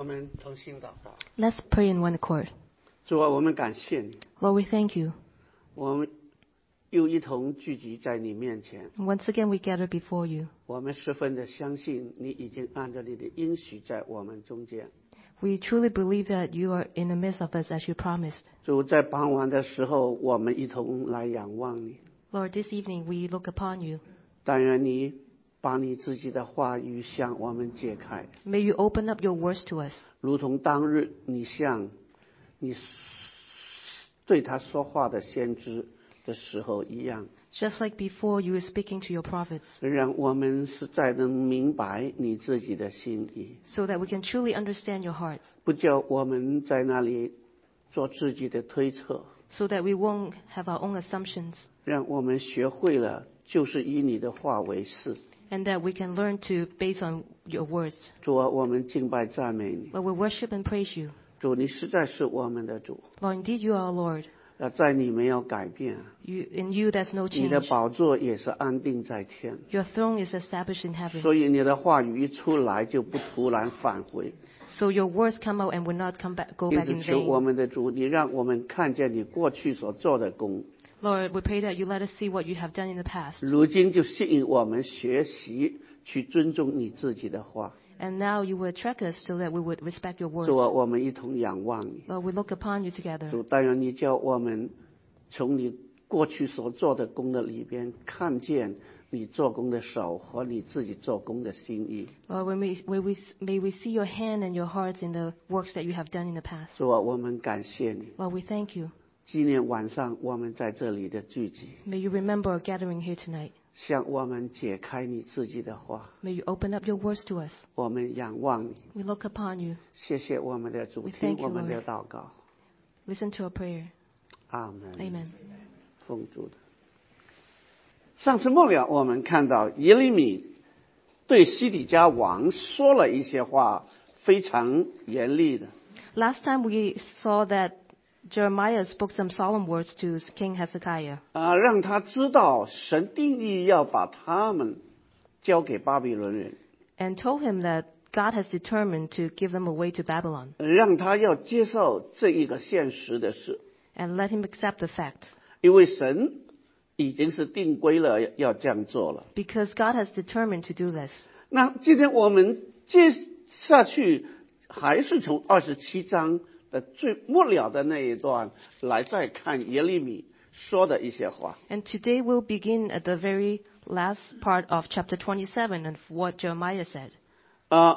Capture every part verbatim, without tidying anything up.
我们同心祷告。 Let's pray in one accord. 主啊，我们感谢你， Lord, we thank you. 我们又一同聚集在你面前。 Once again, we gather before you. 我们十分的相信你已经按照你的应许在我们中间。 We truly believe that you are in the midst of us as you promised. 主，在傍晚的时候，我们一同来仰望你。 Lord, this evening we look upon you. 但愿你把你自己的话语向我们解开， May you open up your words to us, 如同当日你向你对他说话的先知的时候一样。 just like before you were speaking to your prophets, 让我们实在能明白你自己的心意， so that we can truly understand your hearts, 不叫我们在那里做自己的推测， so that we won't have our own assumptions, 让我们学会了就是以你的话为事。 and that we can learn to base on your words. 主啊，我们敬拜赞美你。 Lord, we worship and praise you. 主，你实在是我们的主， Lord, indeed you are our Lord. 呃，在你没有改变， You, in you there's no 你的 change. 宝座也是安定在天， Your throne is established in heaven. 所以你的话语一出来就不突然返回。 So your words come out and will not come back, go 因 back 此， in 求我 vain. 们的主，你让我们看见你过去所做的功， Lord, we pray that you let us see what you have done in the past. 如今就吸引我们学习去尊重你自己的话。 And now you will attract us so that we would respect your words. 主啊，我们一同仰望你。 Lord, we look upon you together. 主，但愿你叫我们从你过去所做的功的里边，看见你做工的手和你自己做工的心意。 Lord, may we, may, we, may we see your hand and your hearts in the works that you have done in the past. 主啊，我们感谢你。 Lord, we thank you. 今天晚上我们在这里的聚集， May you remember our gathering here tonight. 向我们解开你自己的话。 May you open up your words to us. 我们仰望你， We look upon you. 谢谢我们的主， We 听 thank you, 我们的 Lord. 祷告。 Listen to our prayer. 阿门。 Amen. 奉主的。上次末了，我们看到耶利米对西底家王说了一些话，非常严厉的。 Last time we saw that Jeremiah spoke some solemn words to King Hezekiah, 啊，让他知道神定义要把他们交给巴比伦人， and told him that God has determined to give them away to Babylon, 让他要接受这一个现实的事， and let him accept the fact, 因为神已经是定规了要这样做了。 because God has determined to do this. 那今天我们接下去还是从二十七章的最末了的那一段来再看耶利米说的一些话。 And today we'll begin at the very last part of chapter twenty-seven of what Jeremiah said. 啊，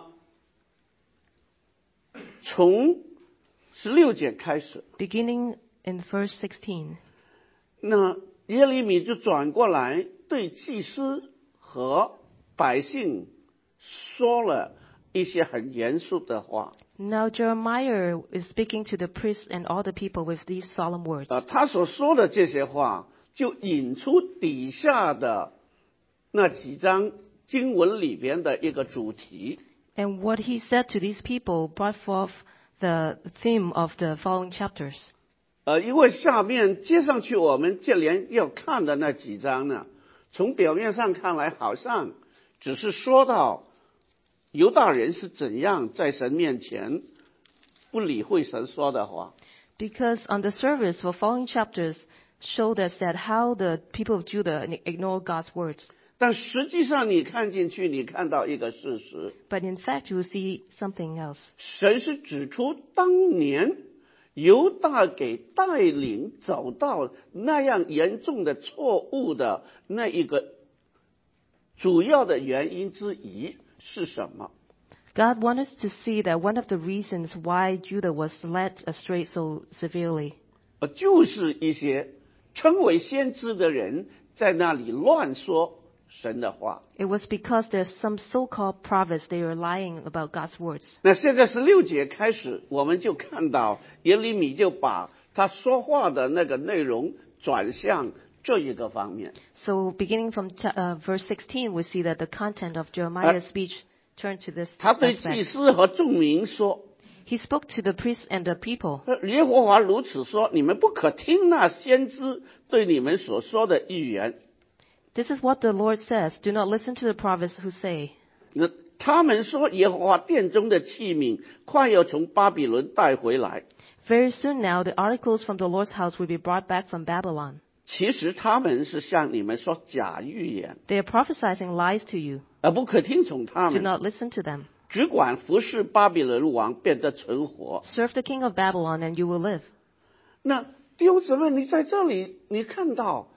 从十六节开始， Beginning in verse sixteen, 那耶利米就转过来对祭司和百姓说了一些很严肃的话。 now Jeremiah is speaking to the priests and all the people with these solemn words. 啊，他所说的这些话，就引出底下的那几章经文里边的一个主题。 And what he said to these people brought forth the theme of the following chapters. 呃，因为下面接上去我们接连要看的那几章呢，从表面上看来好像只是说到犹大人是怎样在神面前不理会神说的话。 Because on the surface, the following chapters showed us that how the people of Judah ignore God's words. 但实际上你看进去，你看到一个事实， But in fact, you will see something else. 神是指出当年犹大给带领走到那样严重的错误的那一个主要的原因之一是什么？ God wanted us to see that one of the reasons why Judah was led astray so severely 呃，就是一些称为先知的人在那里乱说神的话。 it was because there's some so-called prophets, they were lying about God's words. 那现在十六节开始，我们就看到耶利米就把他说话的那个内容转向这一个方面。 So beginning from cha- uh, verse sixteen, we see that the content of Jeremiah's speech turned to this 他对祭 aspect. 司和众民说 He spoke to the priests and the people. 耶和华如此说，你们不可听那先知对你们所说的预言。 This is what the Lord says. Do not listen to the prophets who say. 那他们说耶和华殿中的器皿快要从巴比伦带回来。 Very soon now, the articles from the Lord's house will be brought back from Babylon. 其实他们是向你们说假预言， They are prophesying lies to you. 而不可听从他 Do 们， not listen to them. 只管服侍巴比伦王，变得存活。 Serve the king of Babylon and you will live. 那弟兄姊妹，你在这里你看到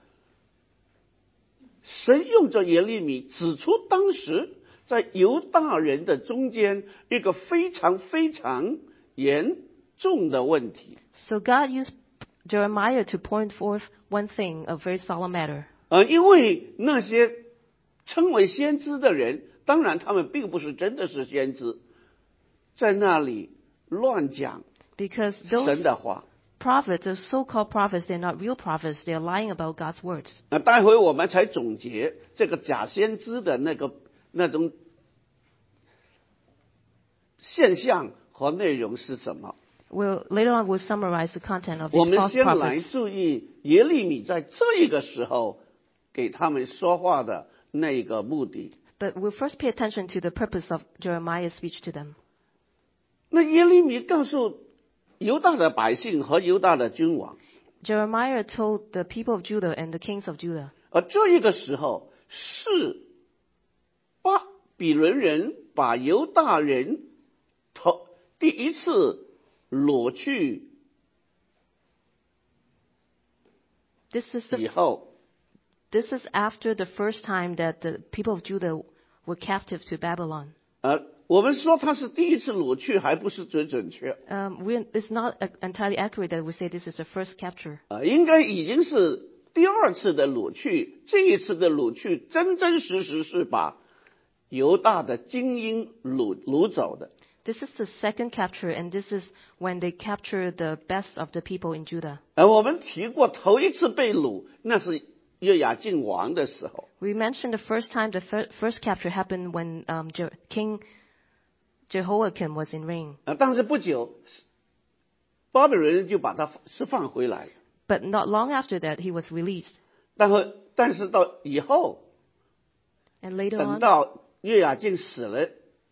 神用着耶利米指出当时在犹大人的中间一个非常非常严重的问题。 So God used Jeremiah to point forth one thing, a very solemn matter. 呃，因为那些称为先知的人，当然他们并不是真的是先知，在那里乱讲 Because those 神的话。 prophets, those so-called prophets, they're not real prophets. They're lying about God's words. 那待会我们才总结这个假先知的那个那种现象和内容是什么。 We'll, later on, we'll summarize the content of 我 these 们 false 先来 prophets. 注意耶利米在这一个时候给他们说话的那个目的。 But we'll first pay attention to the purpose of Jeremiah's speech to them. 那耶利米告诉犹大的百姓和犹大的君王， Jeremiah told the people of Judah and the kings of Judah. 而这一个时候是巴比伦人把犹大人头第一次掳去 This is 以 the, 后， this is after the first time that the people of Judah were captive to Babylon. 呃，我们说他是第一次掳去，还不是最准确， Um, we, it's not uh, entirely accurate that we say this is the first capture. 呃，应该已经是第二次的掳去。这一次的掳去，真真实实是把犹大的精英掳掳走的。 This is the second capture, and this is when they capture the best of the people in Judah. 而我们提过，头一次被掳，那是约雅敬王的时候。 We mentioned the first time the fir- first capture happened when um, Je- King Jehoiakim was in reign. 啊，但是不久，巴比伦人就把他释放回来。 But not long after that, he was released. 但是，但是到以后， And later 等 on, 到约雅敬死了，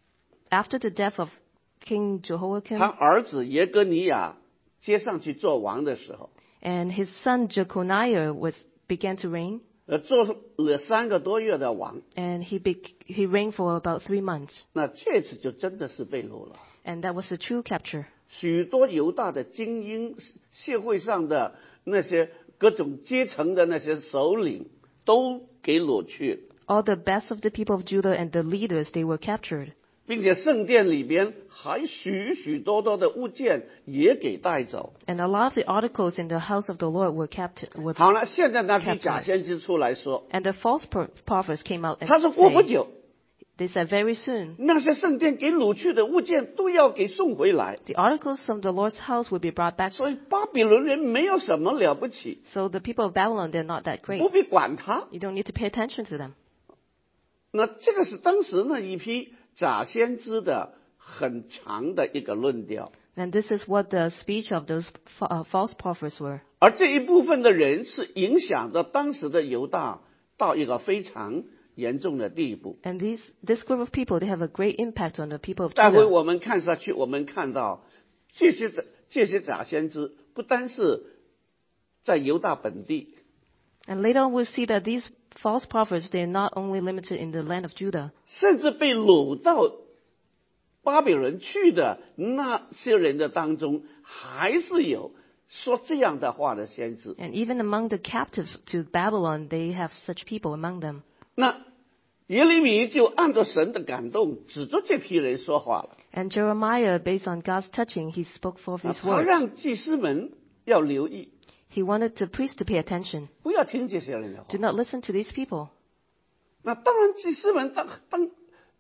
after the death of King 他 Jehoiakim 儿子耶哥尼亚接上去做王的时候， and his son Jeconiah was began to reign, 呃，做了三个多月的王， and he be, he reigned for about three months. 那这次就真的是被掳了。 And that was the true capture. 许多犹大的精英，社会上的那些各种阶层的那些首领，都给掳去， All the best of the people of Judah and the leaders, they were captured. 并且圣殿里边还许许多多的物件也给带走。 And a lot of the articles in the house of the Lord were captured. Were, 好了，现在那批假先知出来说， and the false pro- prophets came out 他 and 说过不 say, 久， they said very soon, 那些圣殿给掳去的物件都要给送回来。 the articles from the Lord's house will be brought back. 所以巴比伦人没有什么了不起， So the people of Babylon, they're not that 不 great. 必管他。 You don't need to pay attention to them. 那这个是当时那一批假先知的很长的一个论调， And this is what the speech of those fa- uh, false prophets were. 而这一部分的人是影响着当时的犹大到一个非常严重的地步。 And these, this group of people, they have a great impact on the people of 待会 Judah. 我们看下去，我们看到这些这些假先知不单是在犹大本地， And later on, we'll see that these false prophets, they're not only limited in the land of Judah. 甚至被掳到巴比伦去的那些人的当中，还是有说这样的话的先知。 And even among the captives to Babylon, they have such people among them. 那耶利米就按照神的感动，指着这批人说话了。 And Jeremiah, based on God's touching, he spoke forth 啊 his 他 words. 让祭司们要留意， He wanted the priests to pay attention. 不要听这些人的话 Do。not listen to these people. 那当然，祭司们当当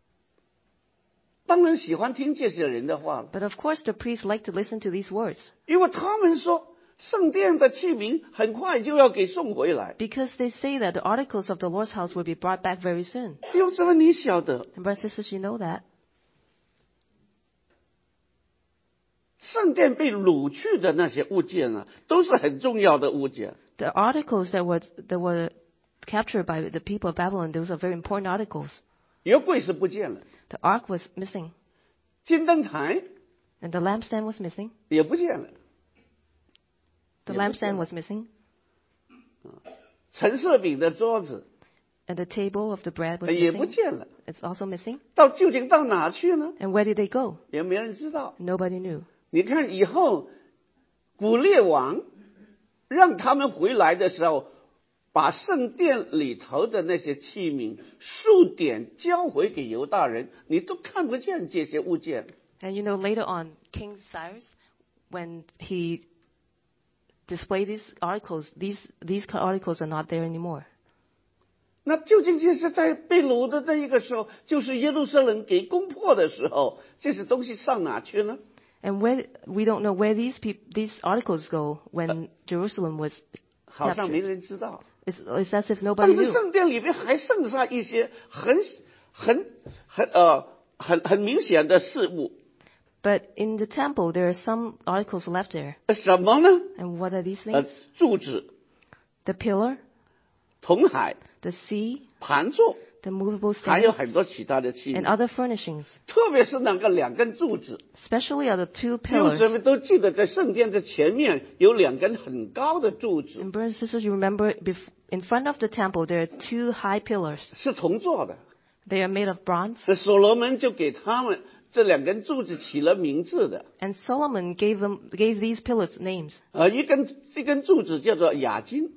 当然喜欢听这些人的话了， But of course, the priests like to listen to these words 因为他们说圣殿的器皿很快就要给送回来。 because they say that the articles of the Lord's house will be brought back very soon. 弟兄姊妹，你晓得， And brothers and sisters, you know that. 圣殿被掳去的那些物件啊，都是很重要的物件。 The articles that were, that were captured by the people of Babylon, those are very important articles. 约柜是不见了， The ark was missing, 金灯台 and the lampstand was missing. 也不见了， The 也不见 lampstand 了。 was missing, 陈设饼的桌子 and the table of the bread was 也不 missing. 见了， It's also missing. 到究竟到哪去呢？ And where did they go? 也没人知道。 Nobody knew. 你看以后古列王让他们回来的时候，把圣殿里头的那些器皿数点交回给犹大人，你都看不见这些物件。 And you know, later on, King Cyrus, when he displayed these articles, these, these articles are not there anymore. 那究竟就是在被掳的那一个时候，就是耶路撒冷给攻破的时候，这些东西上哪去呢？ And where, we don't know where these peop, these articles go when Jerusalem was 好像没 captured. 人知道。 It's, it's as if 但 nobody 是 knew. 圣殿里面还剩下一些很很很呃很很明显的事物， But in the temple, there are some articles left there. 什么呢？ And what are these 呃 things?， 柱子、 The pillar, 铜海、 the sea, 盘座， the movable 还有 stands, 很多其他的器 and 皿。 other furnishings. 特别是那个两根柱子， Especially are the two 弟兄姊 pillars. 妹都记得，在圣殿的前面有两根很高的柱子， And brothers and sisters, you remember bef- in front of the temple, there are two high pillars. 是铜做的。 They are made of bronze. 那所罗门就给他们这两根柱子起了名字的。 And Solomon gave them, gave these pillars names. 呃，一根一根柱子叫做雅金，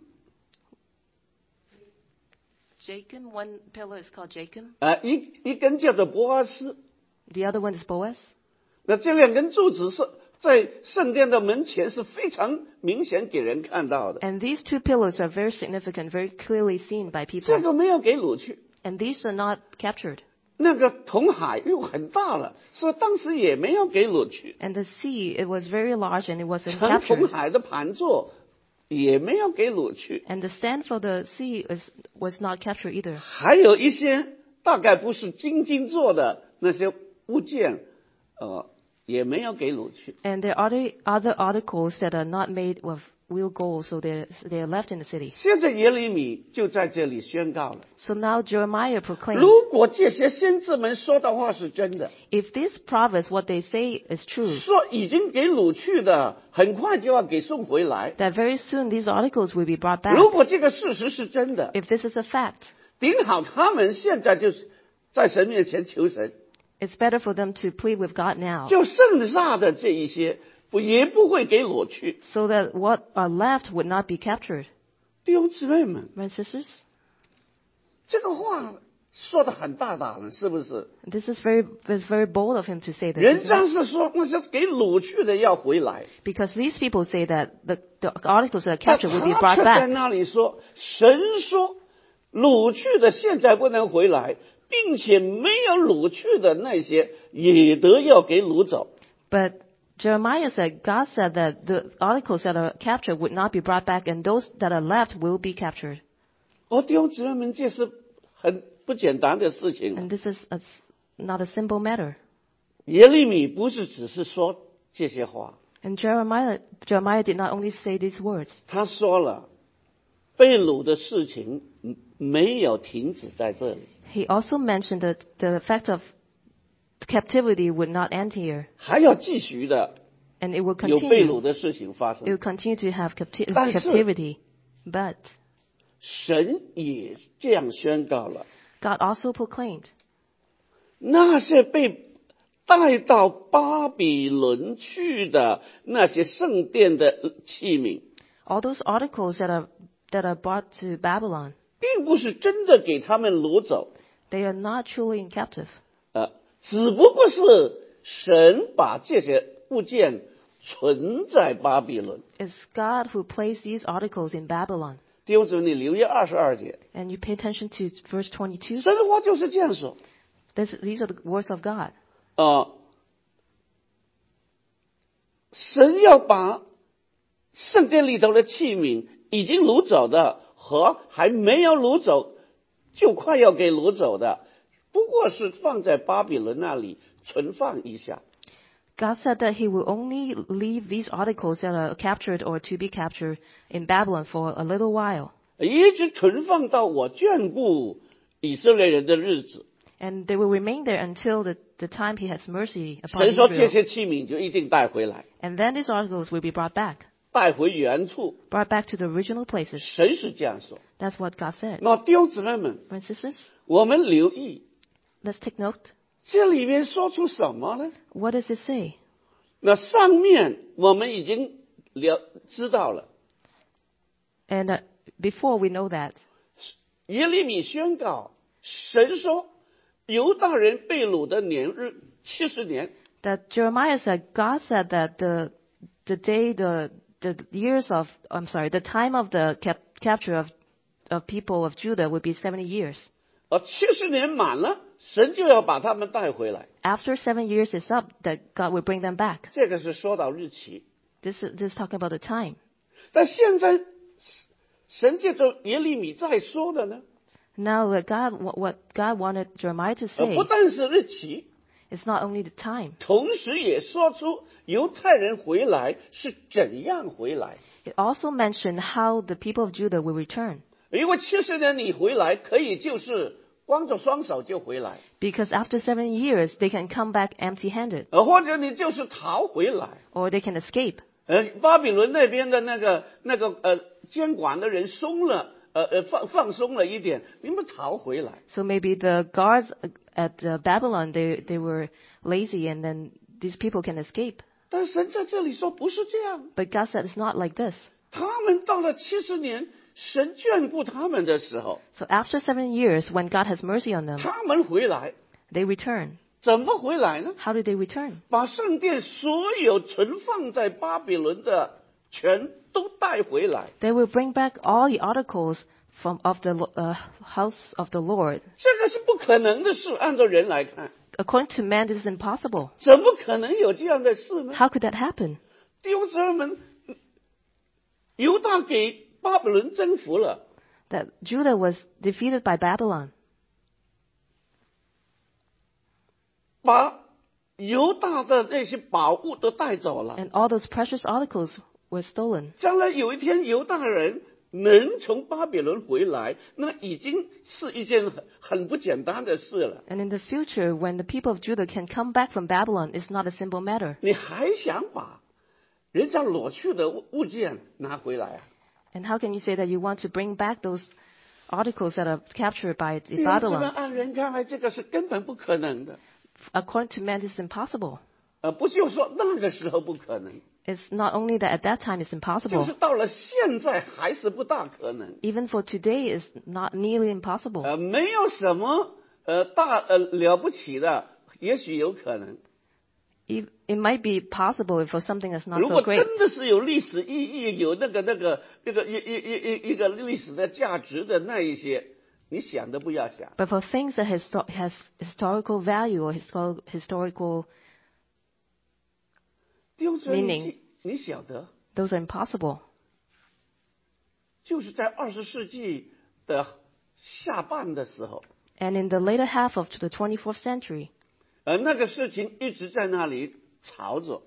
Jacob, one pillar is called Jacob. 呃，一一根叫做波阿斯。 The other one is Boaz. 那这两根柱子是在圣殿的门前是非常明显给人看到的， And these two pillars are very significant, very clearly seen by 这 people. 个没有给掳去。 And these are not captured. 那个铜海又很大了，所以当时也没有给掳去。 And the sea, it was very large and it wasn't 盛铜 captured. 海的盘座也没有给掳去， And the stand for the sea is, was not captured either. 还有一些大概不是金金做的那些物件，呃，也没有给掳去。 And there are other, other articles that are not made of real gold, so they're, they're left in the city. 现在耶利米就在这里宣告了： So now Jeremiah proclaims, 如果这些先知们说的话是真的， if this prophets, what they say is true, 说已经给掳去的，很快就要给送回来。 that very soon these articles will be brought back. 如果这个事实是真的， If this is a fact, 顶好他们现在就是在神面前求神， it's better for them to plead with God now, 就剩下的这一些不也不会给掳去。 so that what are left would not be captured. 弟兄姊妹们， Brothers and sisters, 这个话说的很大胆了，是不是？ this is very, it's very bold of him to say this, 人 isn't 家 it? 是说那些给掳去的要回来， Because these people say that the, the articles that are 但 captured will be 他 brought 却在 back. 那里说，神说掳去的现在不能回来，并且没有掳去的那些也得要给掳走。 But Jeremiah said, God said that the articles that are captured would not be brought back, and those that are left will be captured. 哦，弟兄姊妹们，这是很不简单的事情。 And this is a, not a simple matter. 耶利米不是只是说这些话， And Jeremiah, Jeremiah did not only say these words. 他说了，被掳的事情没有停止在这里， He also mentioned that the fact of captivity would not end here, 还要继续的 and it will 有被掳 continue. 的事情发 It 生。 will continue to have capti- 但是 captivity. But 神也这样宣告了， God also proclaimed, 那些被带到巴比伦去的那些圣殿的器皿， all those articles that are that are brought to Babylon, 并不是真的给他们掳走， they are not truly in captive. 呃，只不过是神把这些物件存在巴比伦。 It's God who placed these articles in Babylon. 弟兄姊妹，你留意二十二节， And you pay attention to verse twenty-two. 神的话就是这样说。 This, these are the words of God. 呃，神要把圣殿里头的器皿已经掳走的和还没有掳走就快要给掳走的，不过是放在巴比伦那里存放一下。 God said that he will only leave these articles that are captured or to be captured in Babylon for a little while. 一直存放到我眷顾以色列人的日子。 And they will remain there until the, the time he has mercy upon 神说这 Israel. 些器皿就一定带回来， And then these articles will be brought back, 带回原处。 brought back to the original places. 神是这样说。 That's what God said. 那弟兄姊妹们， Brothers and sisters, 我们留意 let's take note. 这里面说出什么呢？ What does it say? 那上面我们已经了知道了， And uh, before we know that, 耶利米宣告，神说犹大人被掳的年日七十年， that Jeremiah said, God said that the the day, the the years of, I'm sorry, the time of the cap, capture of of people of Judah would be seventy years. 而七十年满了，神就要把他们带回来。 After seven years is up, that God will bring them back. 这个是说到日期， This is this is talking about the time. 但现在神借着耶利米在说的呢， Now, what God what God wanted Jeremiah to 呃，不 say 但是日期， is not only the time. 同时也说出犹太人回来是怎样回来。 It also mentioned how the people of Judah will return. 因为七十年你回来，可以就是光着双手就回来， Because after seven years, they can come back empty-handed, 呃，或者你就是逃回来。 or they can escape. 呃，巴比伦那边的那个那个呃监管的人松了，呃呃放放松了一点，你们逃回来。 So maybe the guards at uh, Babylon, they they were lazy, and then these people can escape. 但神在这里说不是这样， But God said it's not like this. 他们到了七十年，神眷顾他们的时候， So after seven years, when God has mercy on them, 他们回来， they return. 怎么回来呢？ How did they return? 把圣殿所有存放在巴比伦的全都带回来。 They will bring back all the articles from of the uh, house of the Lord. 这个是不可能的事，按照人来看， According to man, this is impossible. 怎么可能有这样的事呢？ How could that happen? 弟兄姊妹们，犹大给巴比伦征服了， That Judah was defeated by Babylon, 把犹大的那些宝物都带走了。 and all those precious articles were stolen. 将来有一天犹大人能从巴比伦回来，那已经是一件很很不简单的事了。 And in the future, when the people of Judah can come back from Babylon, it's not a simple matter. 你还想把人家裸去的物物件拿回来啊？ And how can you say that you want to bring back those articles that are captured by 弟兄姊妹， Babylon? 按人看来，这个是根本不可能的。 According to man, this is impossible. 呃，不就说那个时候不可能， It's not only that at that time it's 就 impossible. 是到了现在还是不大可能。 Even for today, it's not nearly impossible. 呃，没有什么呃大呃了不起的，也许有可能。 It it might be possible for something that's not 如 so 果 great. 真的是有历史意义、有那个那个那个一一一一一个历史的价值的那一些，你想都不要想。 But for things that histo- has historical value or historical historical, 弟兄姊妹，你 Meaning 记你晓得， those are impossible. 就是在二十世纪的下半的时候， And in the later half of the twenty-fourth century, 呃，那个事情一直在那里吵着，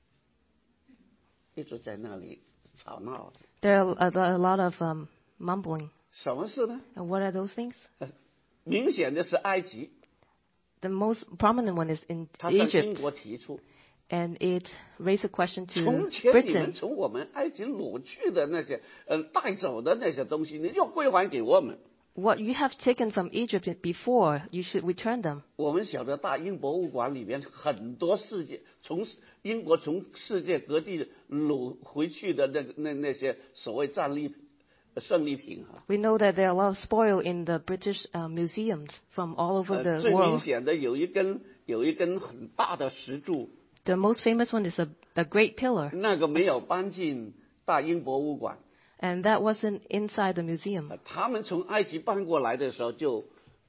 一直在那里吵闹着。 there are a, a lot of um, mumbling. 什么事呢？ And what are those things? 明显的是埃及， The most prominent one is in 他向英 Egypt, 国提出， and it raised a question 从 to 前你们 Britain. 从我们埃及掳去的那些呃带走的那些东西，你要归还给我们。 What you have taken from Egypt before, you should return them. 我们晓得大英博物馆里面很多世界从英国从世界各地掳回去的那个那那些所谓战利胜利品啊， We know that there are a lot of spoil in the British uh, museums from all over 呃 the 最明 world. 显的有一根有一根很大的石柱， The most famous one is a, a great pillar, 那个没有搬进大英博物馆， and that wasn't inside the museum. 呃他们从埃及搬过来的时候就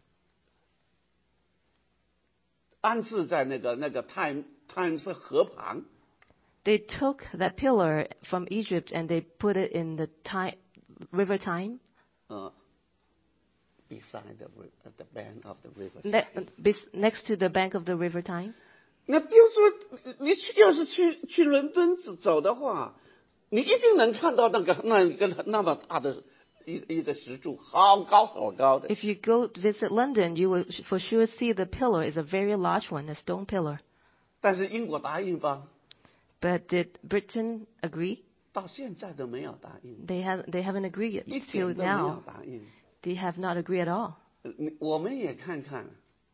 安置在那个那个泰泰斯河旁。 They took that pillar from Egypt and they put it in the Ty- River Tyne, 呃 beside the ri- at the bank of the river. ne- bes- next to the bank of the River Tyne. 那比如说，你去要是去去伦敦走的话，你一定能看到那个那个那么大的一一个石柱，好高好高的。 If you go visit London, you will for sure see the pillar is a very large one, a stone pillar. 但是英国答应吧， But did Britain agree? 到现在都没有答应， They have they haven't agreed 一 till 点都没有 now. 答应。 They have not agreed at all. 呃你我们也看看，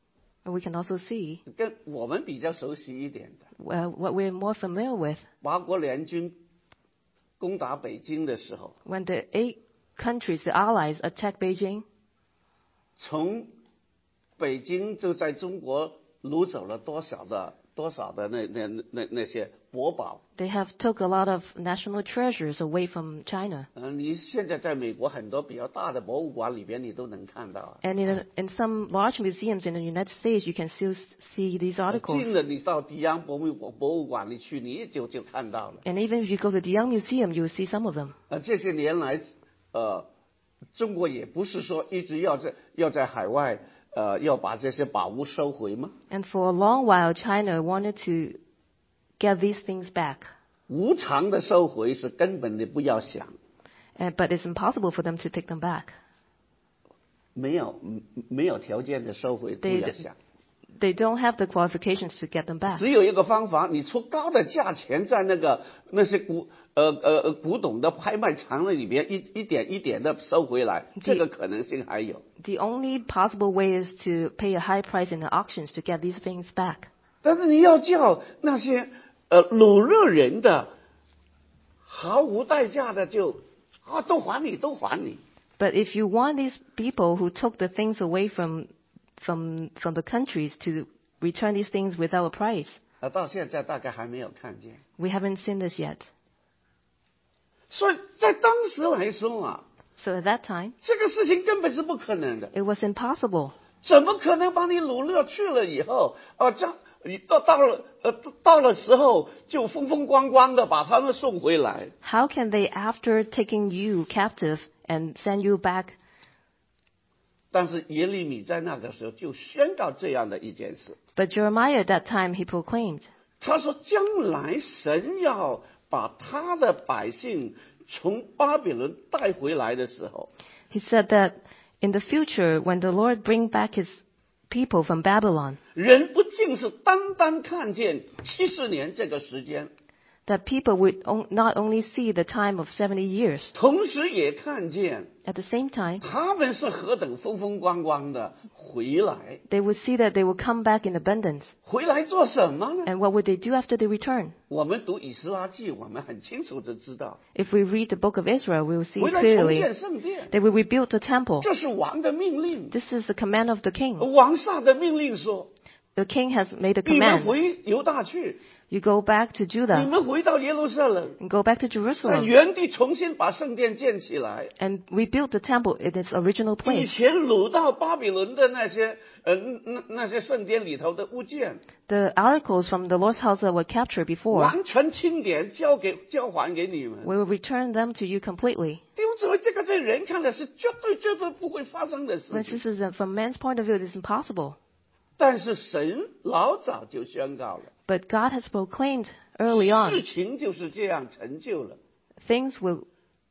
We can also see 跟我们比较熟悉一点的， uh, what we're more familiar with. 八国联军攻打北京的时候， When the eight countries, the allies, attacked Beijing, 从北京就在中国掳走了多少的多少的那那那那些国宝。 they have took a lot of national treasures away from China. 嗯，你现在在美国很多比较大的博物馆里边，你都能看到啊。 And in, in some large museums in the United States, you can still see these 近 articles. 了，你到迪昂博物馆博物馆里去，你也就就看到了。 And even if you go to the Young Museum, you will see some of them. 呃，这些年来，呃，中国也不是说一直要在要在海外，呃，要把这些宝物收回吗？ And for a long while, China wanted to get these things back. 无偿的收回是根本的不要想， Uh, but it's impossible for them to take them back. 没有嗯没有条件的收回不对要想。 They don't have the qualifications to get them back. 只有一个方法，你出高的价钱在那个那些古呃呃古董的拍卖场里边一一点一点的收回来，这个可能性还有。 The only possible way is to pay a high price in the auctions to get these things back. 但是你要叫那些呃掳掠人的毫无代价的就啊都还你都还你， But if you want these people who took the things away from from from the countries to return these things without a price, 啊到现在大概还没有看见。 we haven't seen this yet. 所以在当时来说啊， So at that time, 这个事情根本是不可能的， it was impossible. 怎么可能把你掳掠去了以后啊这你到到了呃到了时候就风风光光的把他们送回来？ How can they, after taking you captive and send you back? 但是耶利米在那个时候就宣告这样的一件事， But Jeremiah at that time, he proclaimed, 他说将来神要把他的百姓从巴比伦带回来的时候， he said that in the future, when the Lord bring back his people from Babylon, 人不仅是单单看见七十年这个时间， that people would on, not only see the time of seventy years, 同时也看见 at the same time, 他们是何等风风光光的回来。 they would see that they would come back in abundance. 回来做什么呢？ And what would they do after they return? 我们读以斯拉记，我们很清楚的知道， If we read the book of Israel, we will see 回来重 clearly 建圣殿， they will rebuild the temple. 这是王的命令。 This is the command of the king. 王下的命令说， The king has made a 你们 command. 回犹大去， You go back to 你 Judah 们回到耶路撒冷， and go back to 在 Jerusalem 原地重新把圣殿建起来。 and rebuild the temple in its original 以 place. 前掳到巴比伦的那些呃那那些圣殿里头的物件， The articles from the Lord's house that were captured before, 完全清点交给交还给你们。 we will return them to you completely. 弟兄姊妹，这个在人看来是绝对绝对不会发生的事 But 情， this is, uh, from man's point of view, it is impossible. 但是神老早就宣告了， But God has proclaimed early on, 事情就是这样成就了。 things will,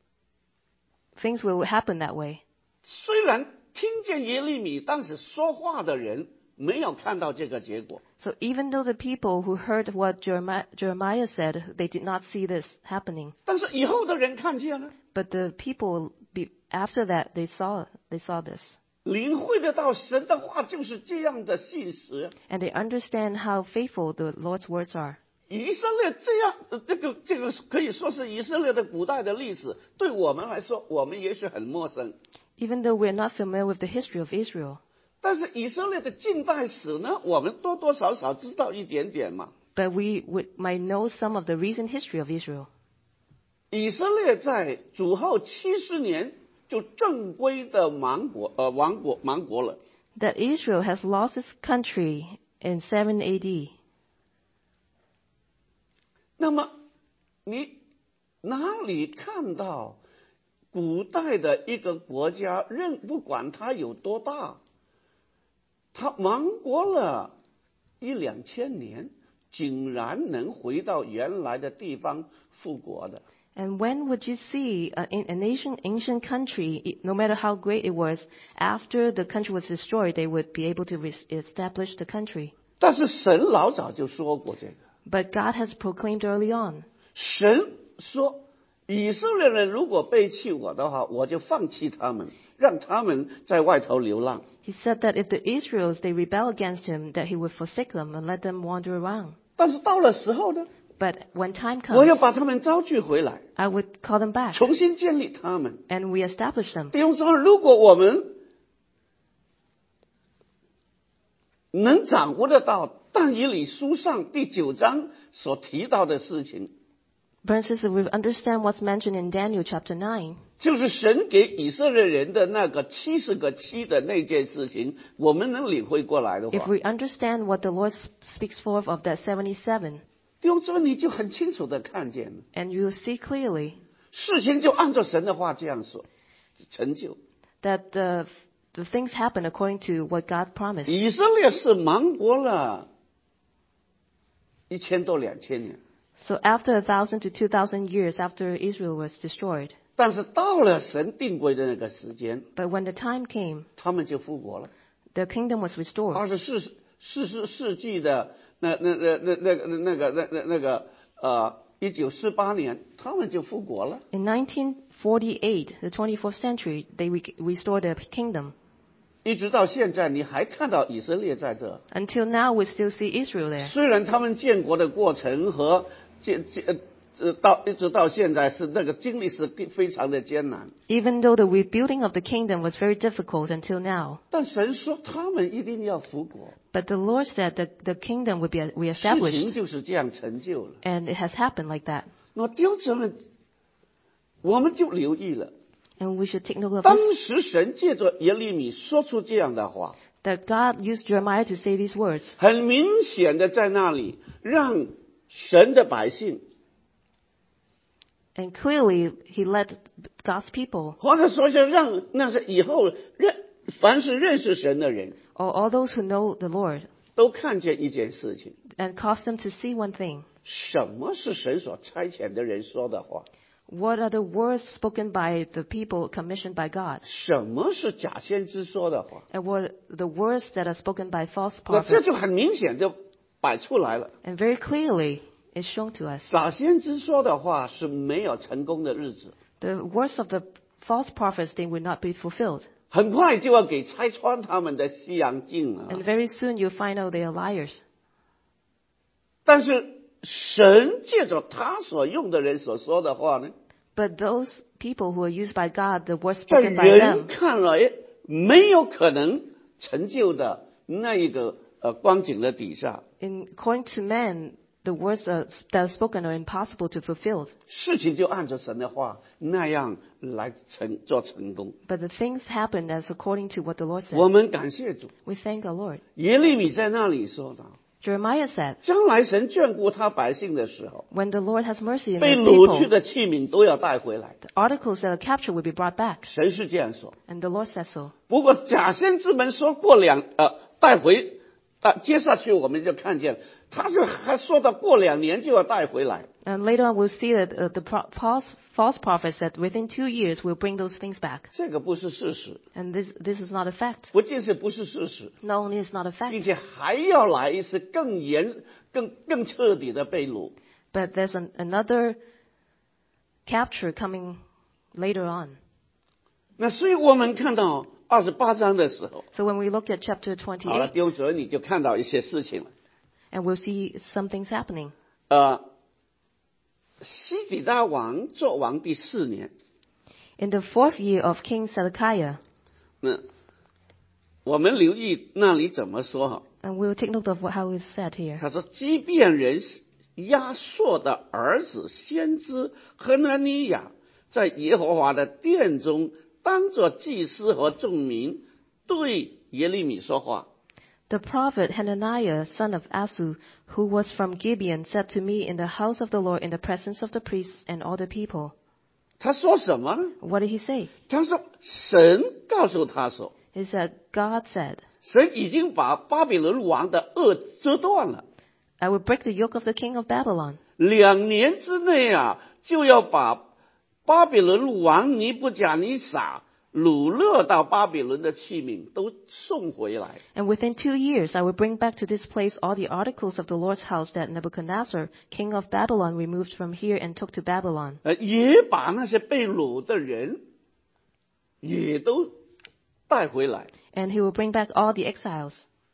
things will happen that way. 虽然听见耶利米当时说话的人没有看到这个结果， So even though the people who heard what Jeremiah, Jeremiah said, they did not see this happening. 但是以后的人看见了， But the people, be, after that, they saw, they saw this. 领会得到神的话就是这样的信实。 And they understand how faithful the Lord's words are. 以色列这样，呃这个这个可以说是以色列的古代的历史，对我们来说，我们也许很陌生。 Even though we're not familiar with the history of Israel, 但是以色列的近代史呢，我们多多少少知道一点点嘛。 but we would, might know some of the recent history of Israel. 以色列在主后七十年就正规的亡国，呃，亡国亡国了。 That Israel has lost its country in seven A D. 那么，你哪里看到古代的一个国家，任不管它有多大，它亡国了一两千年，竟然能回到原来的地方复国的？ And when would you see a, in an ancient, ancient country, it- no matter how great it was, after the country was destroyed, they would be able to re- establish the country? 但是神老早就说过这个， But God has proclaimed early on. 神说以色列人如果背弃我的话，我就放弃他们，让他们在外头流浪。 He said that if the Israels, they rebel against him, that he would forsake them and let them wander around. 但是到了时候呢， But when time 我要 comes, 把他们招聚回来， I would call them back 重新建立他们。 and reestablish them. 弟兄姊妹，如果我们能掌握得到但以理书上第九章所提到的事情， Brothers and sisters, we understand what's mentioned in Daniel chapter nine. 就是神给以色列人的那个七十个七的那件事情，我们能领会过来的 If 话， we understand what the Lord s- speaks forth of that seventy-seven, 弟兄姊妹，你就很清楚的看见了， and you will see clearly 事情就按照神的话这样说成就。 that the, the things happen according to what God promised. 以色列是亡国了一千多两千年， So after a thousand to two thousand years after Israel was destroyed, 但是到了神定规的那个时间， but when the time came, 他们就复国了。 the kingdom was restored. 二十四四十世纪的那那那那那个那个那那那个呃，一九四八年，他们就复国了。 In nineteen forty-eight, the twenty-fourth century, they re- restored the kingdom. 一直到现在，你还看到以色列在这。 Until now, we still see Israel there. 虽然他们建国的过程和建建呃呃到一直到现在是那个经历是非常的艰难， Even though the rebuilding of the kingdom was very difficult until now, 但神说他们一定要复国， but the Lord said that the kingdom would be 事情 reestablished, 就是这样成就了。 and it has happened like that. 那弟兄姊妹，我们就留意了， And we should take note of 当 this, 时神借着耶利米说出这样的话， that God used Jeremiah to say these words. 很明显的在那里让神的百姓， And clearly, he led God's people, 或者说是让那是以后认凡是认识神的人 or all those who know the Lord, 都看见一件事情。 and caused them to see one thing. 什么是神所差遣的人说的话？ What are the words spoken by the people commissioned by God? 什么是假先知说的话？ And what are the words that are spoken by false 那这 prophets? 就很明显就摆出来了。 And very clearly, it's shown to us. 假先知说的话是没有成功的日子， The words of the false prophets, they will not be fulfilled. 很快就要给拆穿他们的西洋镜了。 And very soon you'll find out they are liars. 但是神借着他所用的人所说的话呢， But those people who are used by God, the words 在 spoken by 人 them, 看来没有可能成就的那一个呃光景的底下， in, according to men, the words that that are spoken are impossible to fulfill. 事情就按照神的话那样来成做成功。 But the things happen as according to what the Lord 我 said. 们感谢主， We thank our Lord. 耶利米在那里说的， Jeremiah said, 将来神眷顾他百姓的时候， when the Lord has mercy on 被 his 掳去 people, 的器皿都要带回来。 the articles that are captured will be brought back. 神是这样说。 And the Lord said so. 不过假先知们说过两呃带回，啊接下去我们就看见他是还说到过两年就要带回来。 And later on we'll see that uh, the pro- false, false prophets said within two years we'll bring those things back. 这个不是事实， And this, this is not a fact. 不仅是不是事实， Not only is not a 并 fact, 且还要来一次更严、更更彻底的被掳。 but there's an, another capture coming later on. 那所以我们看到二十八章的时候， So when we look at chapter 好了， twenty-eight, 弟兄姊妹你就看到一些事情了。 and we'll see some things happening. 呃，西底家王做王第四年， In the fourth year of King Zedekiah, 那我们留意那里怎么说哈？ and we'll take note of what, how it's said here. 他说，即便人亚硕的儿子先知何南尼亚在耶和华的殿中当作祭司和众民对耶利米说话， The prophet Hananiah, son of Asu, who was from Gibeon, said to me in the house of the Lord in the presence of the priests and all the people. 他说什么呢？ What did he say? 他说神告诉他说， He said, God said, 神已经把巴比伦王的轭折断了， I will break the yoke of the king of Babylon. 两年之内啊，就要把巴比伦王尼布甲尼撒掳掠到巴比伦的器皿都送回来。 And within two years, I will bring back to this place all the articles of the Lord's house that Nebuchadnezzar, king of Babylon, removed from here and took to Babylon. 呃，也把那些被掳的人也都带回来。 And he will bring back all the exiles.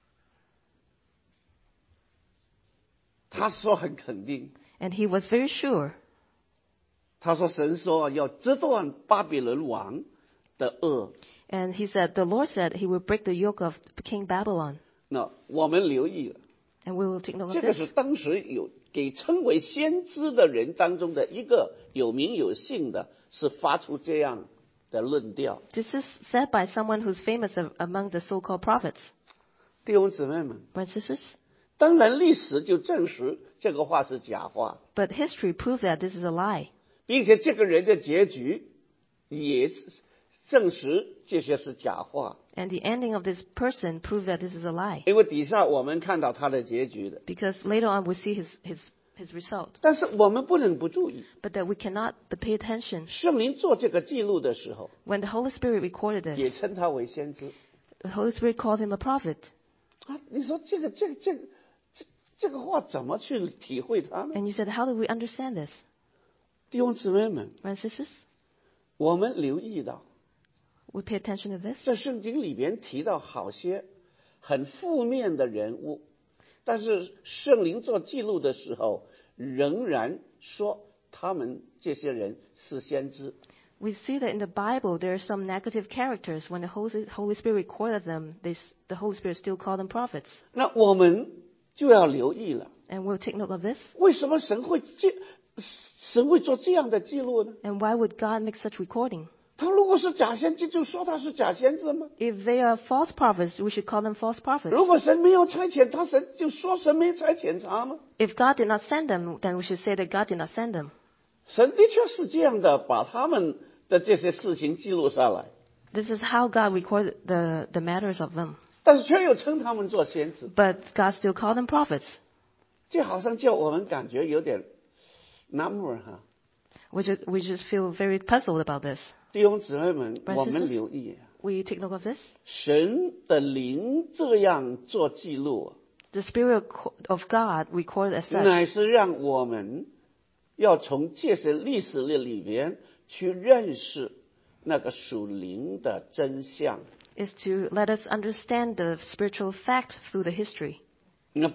他说很肯定， And he was very sure. 他说神说要折断巴比伦王的恶。 And he said, the Lord said he will break the yoke of King Babylon. 那我们留意了， And we will take note 这 of 个 this. 是当时有给称为先知的人当中的一个有名有姓的，是发出这样的论调。 This is said by someone who's famous a- among the so-called prophets. 弟兄姊妹们， Brothers and sisters? 当然历史就证实这个话是假话， But history proved that this is a lie. 并且这个人的结局也是证实这些是假话。 And the ending of this person proved that this is a lie. 因为底下我们看到他的结局的， Because later on we see his, his, his result. 但是我们不能不注意， But that we cannot but pay attention. 圣灵做这个记录的时候， When the Holy Spirit recorded 也 this, 称他为先知。 the Holy Spirit called him a prophet. 啊，你说这个这个这个这这个话怎么去体会它呢？ And you said, how do we understand this? 弟兄姊妹们， Brothers and sisters? 我们留意到， We pay attention to this. 在圣经里边提到好些很负面的人物，但是圣灵做记录的时候，仍然说他们这些人是先知。 We see that in the Bible there are some negative characters. When the Holy, Holy Spirit recorded them, they, s- the Holy Spirit still called them prophets. 那我们就要留意了， And we'll take note of this. 为什么神会这神会做这样的记录呢？ And why would God make such recording? 他如果是假先知，就说他是假先知吗？ If they are false prophets, we should call them false prophets. 如果神没有差遣他，神就说神没差遣他吗？ If God did not send them, then we should say that God did not send them. 神的确是这样的，把他们的这些事情记录下来， This is how God recorded the, the matters of them. 但是却又称他们做先知， But God still called them prophets. 这好像叫我们感觉有点纳闷哈。 We just, we just feel very puzzled about this. 弟兄姊妹们， Brothers and 我们 sisters? 留意， We take note of this. 神的灵这样做记录， The Spirit of God recorded as such 乃是让我们要从这些历史的里边去认识那个属灵的真相。 is to let us understand the spiritual fact through the history. 那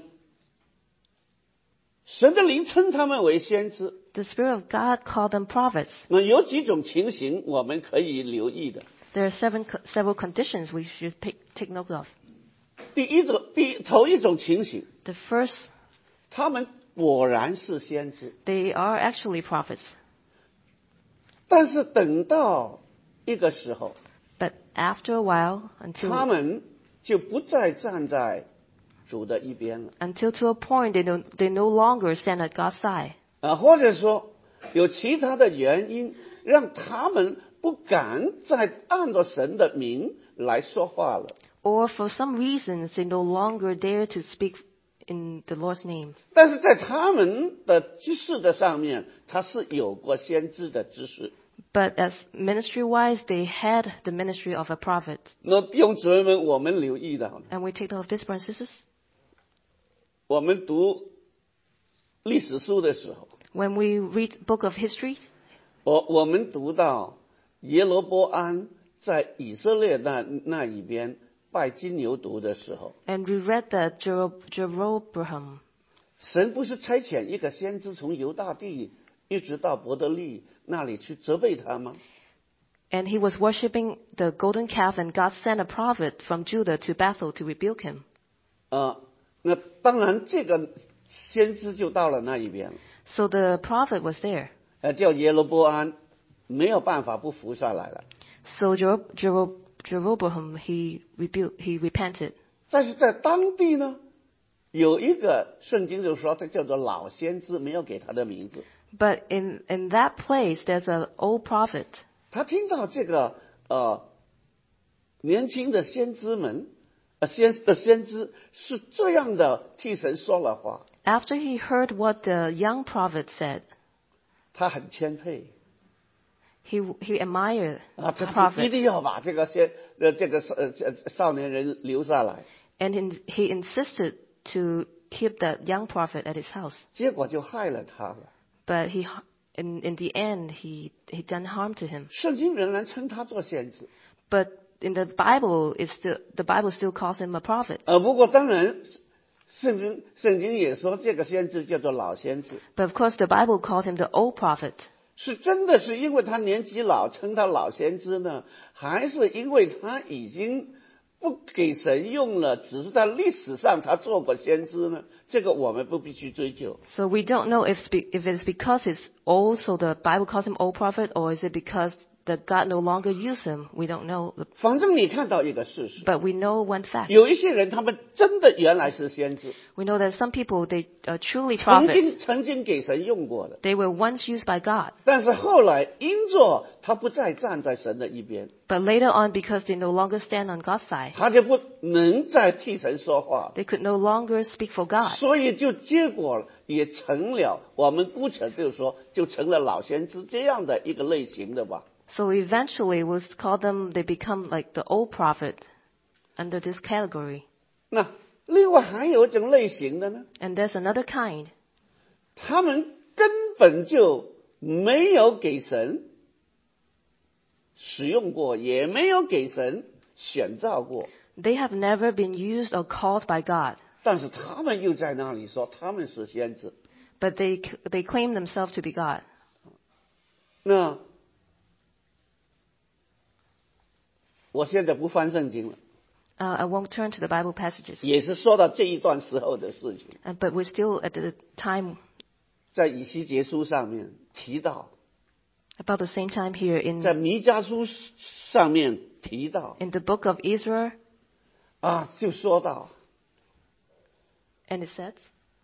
神的灵称他们为先知， The Spirit of God called them prophets. 那有几种情形我们可以留意的。 There are seven, co- several conditions we should take, take note of. 第一种，第一头一种情形， The first, 他们果然是先知， they are actually prophets. 但是等到一个时候， But after a while, 他 until, 们就不再站在主的一边了 until to a point they, don't, they no longer stand at God's side. 啊，或者说有其他的原因，让他们不敢再按照神的名来说话了。 Or for some reasons, they no longer dare to speak in the Lord's name. 但是在他们的知识的上面，他是有过先知的知识。 But as ministry-wise, they had the ministry of a prophet. 那弟兄姊妹们，我们留意到， And we take note of this, brothers and sisters. 我们读历史书的时候， When we read book of history, 我我们读到耶罗波安在以色列那那一边拜金牛犊的时候， and we read that Jero- Jeroboam, 神不是差遣一个先知从犹大地一直到伯特利那里去责备他吗？ and he was worshipping the golden calf, and God sent a prophet from Judah to Bethel to rebuke him. 啊，那当然这个先知就到了那一边了， So the prophet was there. 呃，叫耶罗波安没有办法不服下来了。 So Jero- Jero- Jeroboam, he rebuked, he repented. 但是在当地呢，有一个圣经就说他叫做老先知，没有给他的名字。 But in, in that place, there's an old prophet. 他听到这个呃年轻的先知们，呃先的先知是这样的替神说了话， After he heard what the young prophet said, 他很谦卑， He he admired 啊， the 他就一 prophet, 定要把这个先呃这个呃这少年人留下来， and in, he insisted to keep that young prophet at his house. 结果就害了他了。 But he, in in the end, he he done harm to him. 圣经仍然称他做先知， But in the Bible, it's still the Bible still calls him a prophet. 呃，不过当然，圣经圣经也说这个先知叫做老先知， But of course, the Bible called him the old prophet. 是真的是因为他年纪老称他老先知呢，还是因为他已经不给神用了，只是在历史上他做过先知呢？这个我们不必去追究。 So we don't know if it's be, if it's because he's old, so the Bible calls him old prophet, or is it because that God no longer used him? We don't know. 反正你看到一个事实， But we know one fact. 有一些人他们真的原来是先知， We know that some people, they are truly 曾 prophets. 经曾经给神用过的， They were once used by God. 但是后来因着他不再站在神的一边， But later on, because they no longer stand on God's side, 他就不能再替神说话， they could no longer speak for God. 所以就结果也成了我们姑且就说就成了老先知这样的一个类型的吧。 So eventually, we'll call them, they become like the old prophet under this category. 那另外还有一种类型的呢， And there's another kind. 他们根本就没有给神使用过，也没有给神选召过， They have never been used or called by God, 但是他们又在那里说他们是先知。 but they, they claim themselves to be God. 那我现在不翻圣经了， Uh, I won't turn to the Bible passages, 也是说到这一段时候的事情， uh, but we're still at the time, 在以西结书上面提到， about the same time here in, 在弥迦书上面提到 in the book of Israel, 啊，就说到 and it says,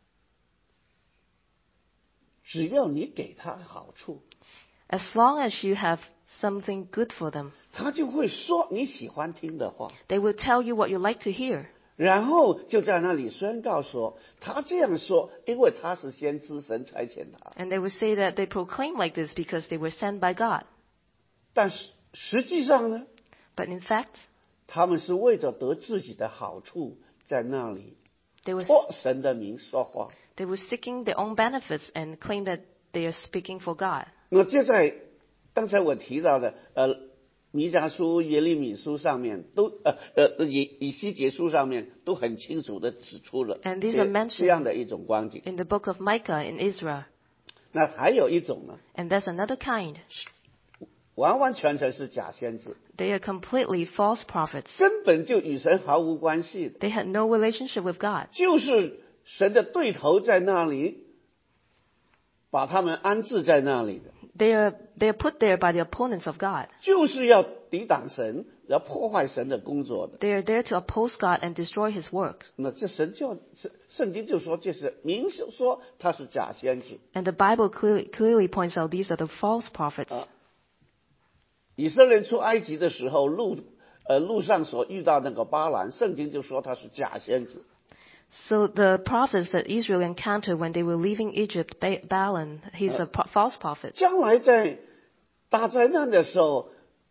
只要你给他好处， as long as you have something good for them, 他就会说你喜欢听的话， they will tell you what you like to hear. 然后就在那里宣告说，他这样说，因为他是先知，神差遣他。 And they would say that they proclaim like this because they were sent by God. 但是实际上呢， But in fact, 他们是为着得自己的好处，在那里 they were, 托神的名说话。 they were seeking their own benefits and claim that they are speaking for God. 那就在刚才我提到的呃弥迦书、耶利米书上面都呃呃以以西结书上面都很清楚的指出了 And these 这 are mentioned 这样的一种光景。 in the book of Micah in Israel. 那还有一种呢， And there's another kind. 完完全全是假先知， They are completely false prophets. 根本就与神毫无关系的， They had no relationship with God. 就是神的对头在那里，把他们安置在那里的， They are, they are put there by the opponents of God. 就是要抵挡神，要破坏神的工作的。 They are there to oppose God and destroy His works. 那这神就圣圣经就说，这是明说他是假先知。 And the Bible clearly, clearly points out these are the false prophets. 啊，以色列人出埃及的时候，路呃路上所遇到那个巴兰，圣经就说他是假先知。 So the prophets that Israel encountered when they were leaving Egypt, Ba- Balaam, he's a pro- false prophet. 将来在大灾难的时候，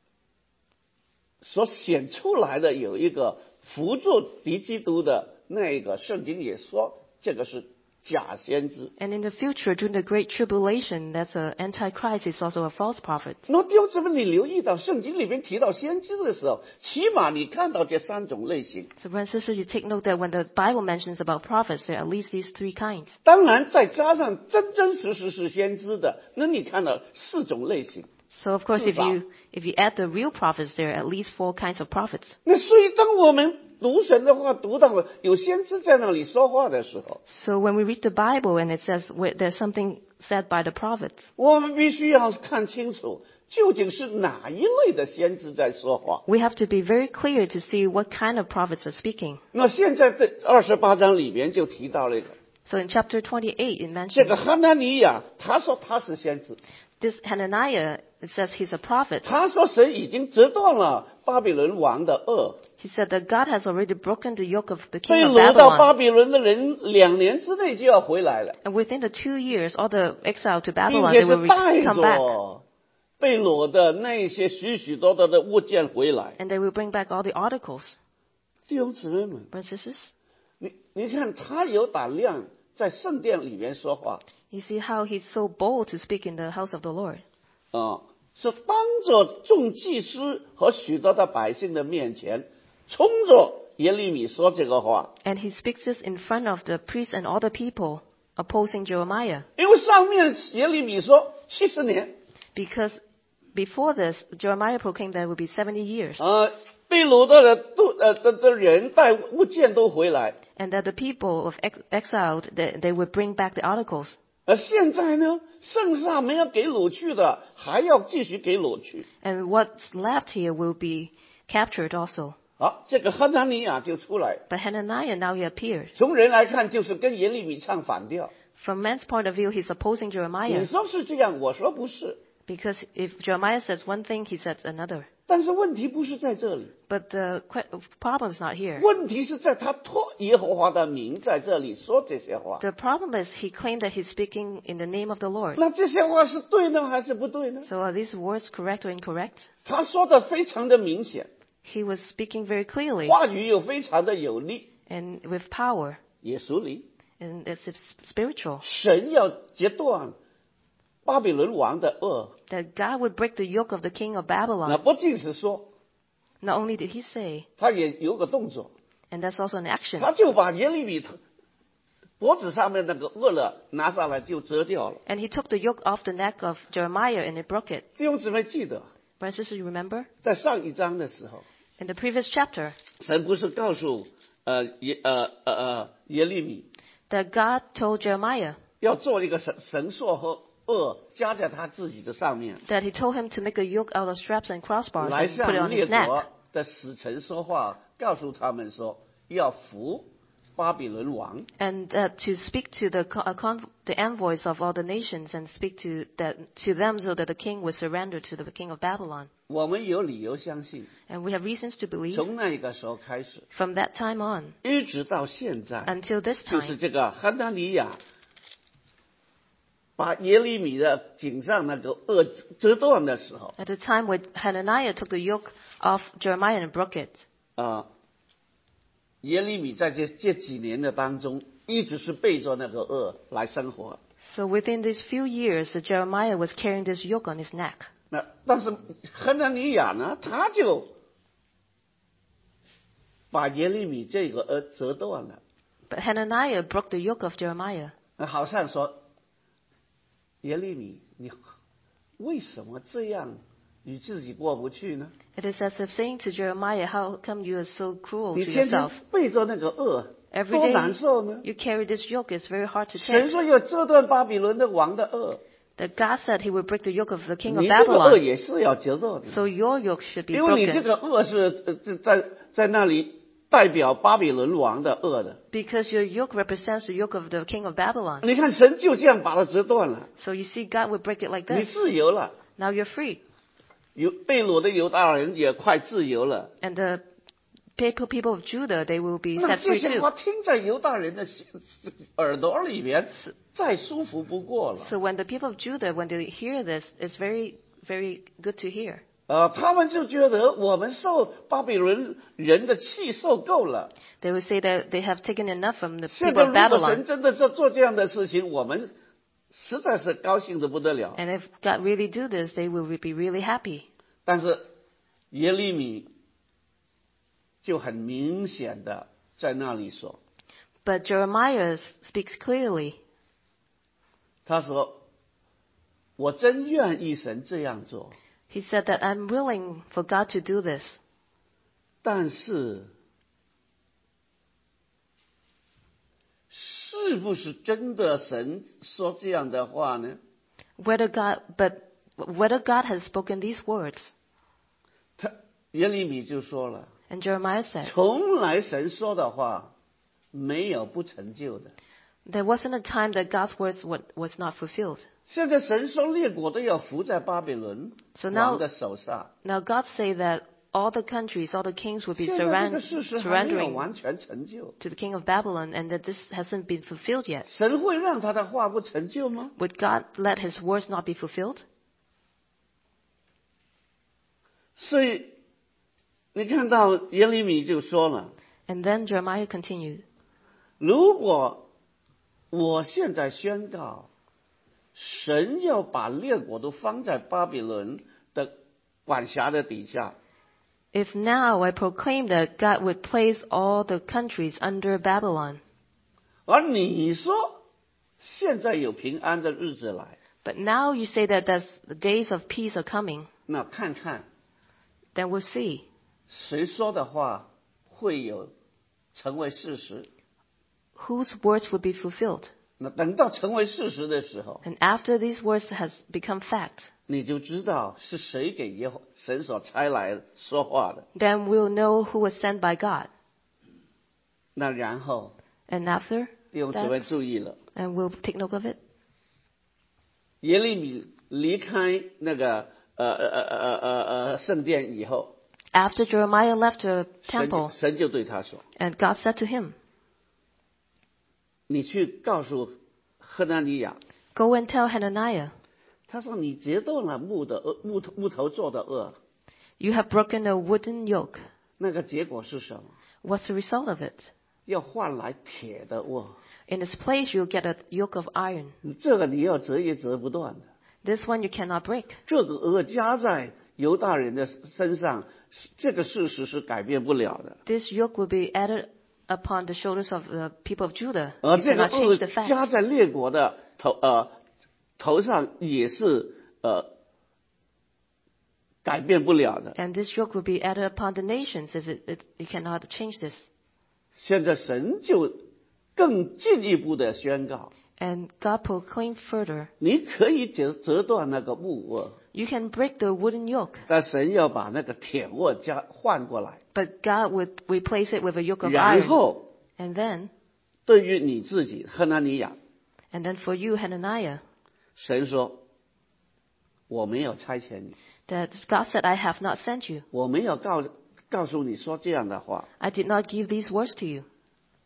所显出来的有一个辅助敌基督的那个，圣经也说这个是假先知。 And in the future, during the Great Tribulation, that's an antichrist, is also a false prophet. 那弟兄姊妹，你留意到圣经里面提到先知的时候，起码你看到这三种类型。 So, brothers and sisters, you take note that when the Bible mentions about prophets, there are at least these three kinds. 当然，再加上真真实实是先知的，那你看到四种类型。 So, of course, if 至少。 you if you add the real prophets, there are at least four kinds of prophets. 那所以，当我们读神的话，读到了有先知在那里说话的时候， So, when we read the Bible and it says where there's something said by the prophets, 我们必须要看清楚，究竟是哪一类的先知在说话。 we have to be very clear to see what kind of prophets are speaking. 那现在这二十八章里面就提到了一个， So, in chapter twenty-eight, it 这 mentions 个哈拿尼亚，他说他是先知， this Hananiah. It says he's a prophet. 他说神已经折断了巴比伦王的恶， He said that God has already broken the yoke of the 被 king of 掳到巴 Babylon. 比伦的人两年之内就要回来了， And within the two years, all the exile to 并 Babylon, 且 they 是 will 带 re- come back. 着被掳的那些许许多多的物件回来。 And they will bring back all the articles. 弟兄姊妹们， Brothers and sisters, 你你看他有胆量在圣殿里面说话 you see how he's so bold to speak in the house of the Lord. 啊，是当着众祭司和许多的百姓的面前，冲着耶利米说这个话。 And he speaks this in front of the priests and all the people opposing Jeremiah. 因为上面耶利米说七十年， Because before this, Jeremiah proclaimed that it would be seventy years. 呃，被掳的人都呃的的人带物件都回来， And that the people of ex- exiled, they, they would bring back the articles. 而现在呢，剩下没有给掳去的，还要继续给掳去。 And what's left here will be captured also. 好，这个哈拿尼亚就出来， But Hananiah, now he appeared. 从人来看就是跟耶利米唱反调。 From man's point of view, he's opposing 你 Jeremiah. 说是这样，我说不是。 Because if Jeremiah says one thing, he says another. 但是问题不是在这里， But the que- problem is not here. 问题是在他托耶和华的名在这里说这些话。 The problem is he claimed that he's speaking in the name of the Lord. 那这些话是对呢，还是不对呢？ So are these words correct or incorrect? 他说的非常的明显， He was speaking very clearly 话语又非常的有力， and with power, 也属灵。 and it's spiritual. 神要截断巴比伦王的恶， That God would break the yoke of the king of 那 Babylon. 不仅是说， Not only did he say, 他也有个动作， and that's also an action. 他就把耶利米头脖子上面那个恶了拿下来就折掉了。 And he took the yoke off the neck of Jeremiah and he broke it. 弟兄姊妹记得， Brothers and sisters, you remember? 在上一章的时候， In the previous chapter, 神不是告诉呃耶呃呃呃耶利米 that God told Jeremiah 要做一个绳绳索和恶加在他自己的上面， that he told him to make a yoke out of straps and crossbars 来 and put it 向 on 列 his neck. 国的使臣说话，告诉他们说要服巴比伦王。 And uh, to speak to the co- uh, con- the envoys of all the nations and speak to that to them so that the king would surrender to the king of Babylon. 我们有理由相信， And we have reasons to believe 从那个时候开始， from that time on 一直到现在， until this 就是 time 这个哈拿尼亚把耶利米的颈上那个恶折断的时候， at the time when Hananiah took the yoke off Jeremiah and broke it. 啊，耶利米在这这几年的当中，一直是背着那个恶来生活。 So within these few years, uh, Jeremiah was carrying this yoke on his neck. 那但是哈拿尼亚呢，他就把耶利米这个呃折断了， But Hananiah broke the yoke of Jeremiah. 好像说耶利米，你为什么这样与自己过不去呢？ It is as if saying to Jeremiah, how come you are so cruel 你 to 天天 yourself? 背着那个恶， Every 多难 day 受呢？ you carry this yoke, it's very hard to 神 take. 说要折断巴比伦的王的恶， That God said he would break the yoke of the king of 你这个恶 Babylon. 也是要折断的， So your yoke should be 因为你这 broken. 个恶是呃这在在那里代表巴比伦王的恶的。 Because your yoke represents the yoke of the king of Babylon. 你看神就这样把它折断了， So you see, God would break it like 你 this. 自由了， Now you're free. 有被掳的犹大人也快自由了。 And the people, people of Judah, they will be 那 set 这 free 些 too. 话听在犹大人的心耳朵里边，再舒服不过了。 So when the people of Judah, when they hear this, it's very, very good to hear. 呃，他们就觉得我们受巴比伦人的气受够了。 They will say that they have taken enough from the 现 people 在 of 如果神 Babylon. 真的做做这样的事情，我们实在是高兴的不得了。 And if God really do this, they will be really happy. 但是耶利米就很明显的在那里说， But Jeremiah speaks clearly. 他说：“我真愿意神这样做， He said that I'm willing for God to do this. 但是是不是真的神说这样的话呢？ Whether God, but whether God has spoken these words. 他耶利米就说了， And Jeremiah said, 从来神说的话没有不成就的。 there wasn't a time that God's words wa- was not fulfilled. 现在神说列国都要服在巴比伦 So now- 王的手上， Now God say that all the countries, all the kings will be 现在这 surrend- 个事实还没有 surrendering 完全成就。 to the king of Babylon, and that this hasn't been fulfilled yet. 神会让他的话不成就吗？ Would God let his words not be fulfilled? 所以你看到耶利米就说了， And then Jeremiah continued, 如果我现在宣告，神要把列国都放在巴比伦的管辖的底下， If now I proclaim that God would place all the countries under Babylon, 而你说现在有平安的日子来， but now you say that there's, the days of peace are coming, 那看看 then we'll see. 谁说的话会有成为事实。 Whose words will be fulfilled? 那等到成为事实的时候， And after these words has become fact, 你就知道是谁给耶和神所差来说话的。 then we'll know who was sent by God. 那然后 And after 弟兄姊妹 that, 注意了， and we'll take note of it. 耶利米离开那个呃呃呃呃呃呃圣殿以后， After Jeremiah left the 神就 temple, 神就对他说， and God said to him, 你去告诉赫纳尼亚， Go and tell Hananiah, 他说你折断了木的轭木头木头做的轭， you have broken a wooden yoke. 那个结果是什么？ What's the result of it? 要换来铁的轭， In its place, you'll get a yoke of iron. 这个你要折也折不断的。 This one you cannot break. 这个轭加在犹大人的身上，这个事实是改变不了的。 This yoke will be added upon the shoulders of the people of Judah. 而 You 这个 cannot change the 轭加 fact. 在列国的头呃头上也是呃改变不了的。 And this yoke will be added upon the nations. Is it, it, you cannot change this. 现在神就更进一步的宣告， And God proclaimed further, 你可以折折断那个木轭， you can break the wooden yoke, 但神要把那个铁轭加换过来。 but God would replace it with a yoke of 然 iron. 后 And then, 对于你自己赫纳尼亚， and then for you, Hananiah, 神说我没有差遣你， that God said, I have not sent you. 我没有告告诉你说这样的话， I did not give these words to you.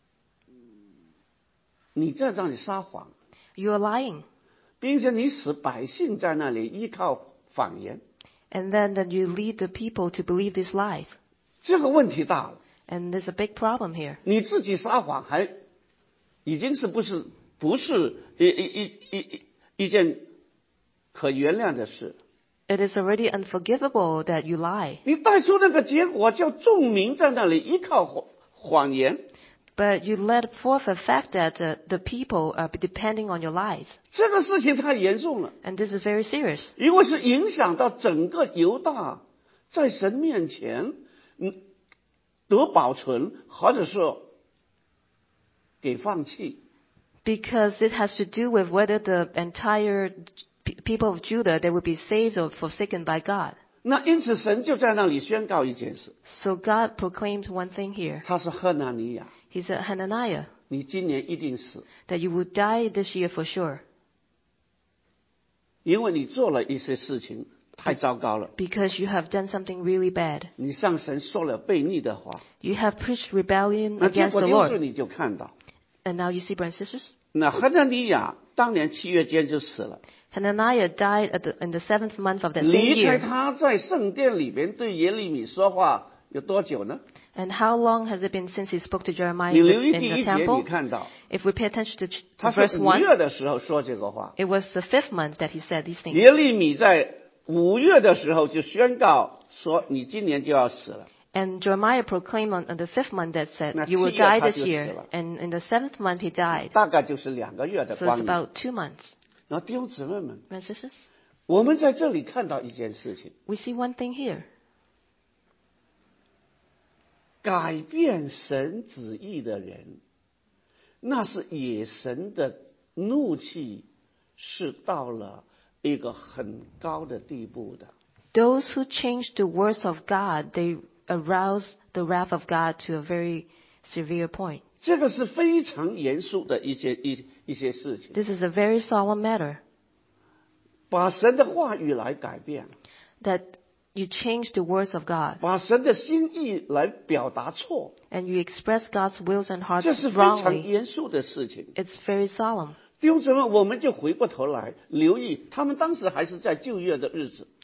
你在这里撒谎， You are lying. 并且你使百姓在那里依靠谎言， And then, then you lead the people to believe these lies. 这个问题大了。 And there's a big problem here. 你自己撒谎还已经是不是不是一一一一一一件可原谅的事。 It is already unforgivable that you lie. 你带出那个结果，叫众民在那里依靠谎谎言， But you let forth a fact that uh, the people are depending on your lies. 这个事情太严重了， And this is very serious. 因为是影响到整个犹大在神面前嗯得保存，或者说给放弃。 Because it has to do with whether the entire p- people of Judah, they will be saved or forsaken by God. 那因此神就在那里宣告一件事， So God proclaimed one thing here. 他说赫纳尼亚， He said, Hananiah, 你今年一定死， that you will die this year for sure. 因为你做了一些事情太糟糕了， Because you have done something really bad. 你向神说了悖逆的话， You have preached rebellion 那结 against 果 the 丢 Lord. 是你就看到， And now you see, brothers and sisters, 那赫纳尼亚当年七月间就死了。 Hananiah died at the, in the seventh month of that same 离开 year. 他在圣殿里边对耶利米说话有多久呢？ And how long has it been since he spoke to Jeremiah 你 in 留 the, 意 in 第 the 一节，你 temple? 看到 If we pay attention to ch- 他 verse 是五 one, 月的时候说这个话。 it was the fifth month that he said these things. 耶利米在五月的时候就宣告说：“你今年就要死了。 And Jeremiah proclaimed on, on the fifth month that said, 那 you will 七月 die 他 this 就死 year. 了。 And in the seventh month he died. 大概就是两个月的 So 光 it's 阴。 about two months. 然后弟兄姊妹们， Brothers and sisters, 我们在这里看到一件事情： we see one thing here. 改变神旨意的人，那是野神的怒气是到了一个很高的地步的。 Those who change the words of God, they arouse the wrath of God to a very severe point. 这个是非常严肃的一些一一些事情， This is a very solemn matter, 把神的话语来改变， that you change the words of God 把神的心意来表达错， and you express God's wills and hearts 这是非常 wrongly. 严肃的事情。 It's very solemn. 弟兄姊妹，我们就回过头来留意，他们当时还是在旧约的日子，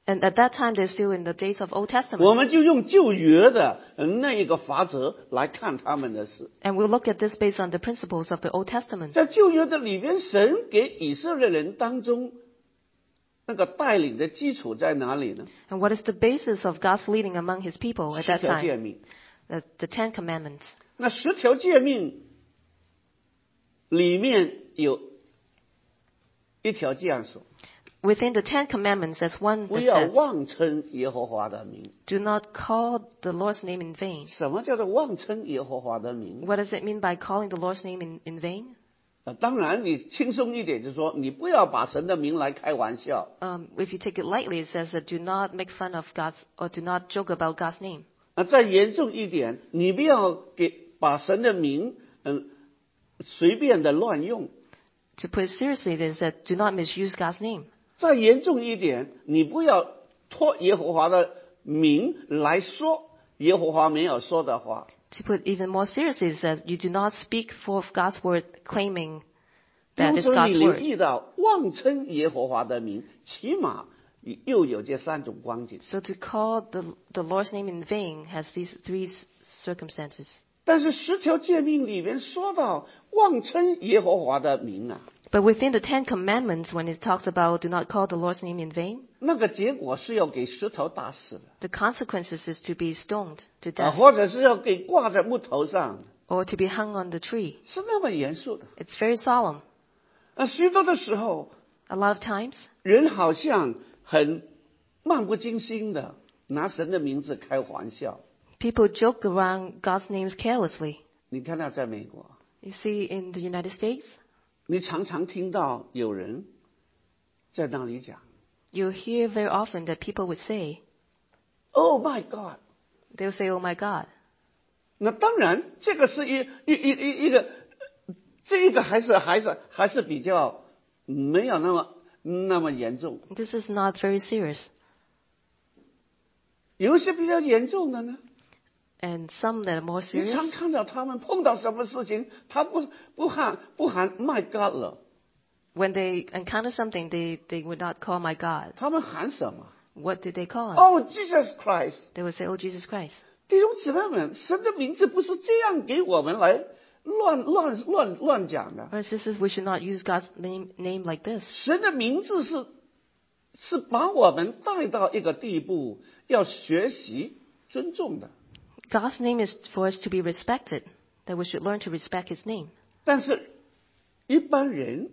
And at that time, they're still in the days of Old 我 Testament. 们就用旧约的呃那一个法则来看他们的事。 And we'll look at this based on the principles of the Old Testament. 在旧约的里边，神给以色列人当中那个带领的基础在哪里呢？ And what is the basis of God's leading among his people at 十 that 条诫 time? 命。 The, the Ten Commandments. 那十条诫命里面有一条这样说： Within the Ten Commandments, there's one 不 that 要 says, 妄称耶和华的名。 do not call the Lord's name in vain. 什么叫做妄称耶和华的名？ What does it mean by calling the Lord's name in, in vain? 呃当然，你轻松一点，就是说，你不要把神的名来开玩笑。 Um, if you take it lightly, it says that do not make fun of God's, or do not joke about God's name. 啊，再严重一点，你不要给把神的名，嗯，随便的乱用。 To put it seriously, it is that do not misuse God's name. 再严重一点，你不要托耶和华的名来说耶和华没有说的话。 To put even more seriously, it says you do not speak forth God's word, claiming 弟 that 兄 it's 姊妹， God's 你留 word. 意到妄称耶和华的名，起码又有这三种光景。 So to call the, the Lord's name in vain has these three s- circumstances. 但是十条诫命里面说到妄称耶和华的名啊， But within the Ten Commandments, when it talks about do not call the Lord's name in vain, 那个结果是要给石头打死的， the consequences is to be stoned to 啊， death 或者是要给挂在木头上， or to be hung on the tree. 是那么严肃的。 It's very solemn. 啊，许多的时候， A lot of times, 人好像很漫不经心的拿神的名字开玩笑。 people joke around God's names carelessly. 你看到在美国， You see in the United States, 你常常听到有人在那里讲 you'll hear very often that people would say, ：“Oh my God！” they'll say, oh my God. 那当然，这个是一一一一一个，这个还是还是还是比较没有那么那么严重。 This is not very serious. 有一些比较严重的呢， And some that are more 你常 serious, 看到他们碰到什么事情，他不不喊不喊 My God 了， when they encounter something, they, they would not call my God. 他们喊什么 What did they call him? ？Oh Jesus Christ！ They would say, oh, Jesus Christ. 弟兄姊妹们，神的名字不是这样给我们来乱乱乱乱讲的。 Brothers and sisters, we should not use God's name, name like this. 神的名字是是把我们带到一个地步，要学习尊重的。 God's name is for us to be respected, that we should learn to respect His name. 但是，一般人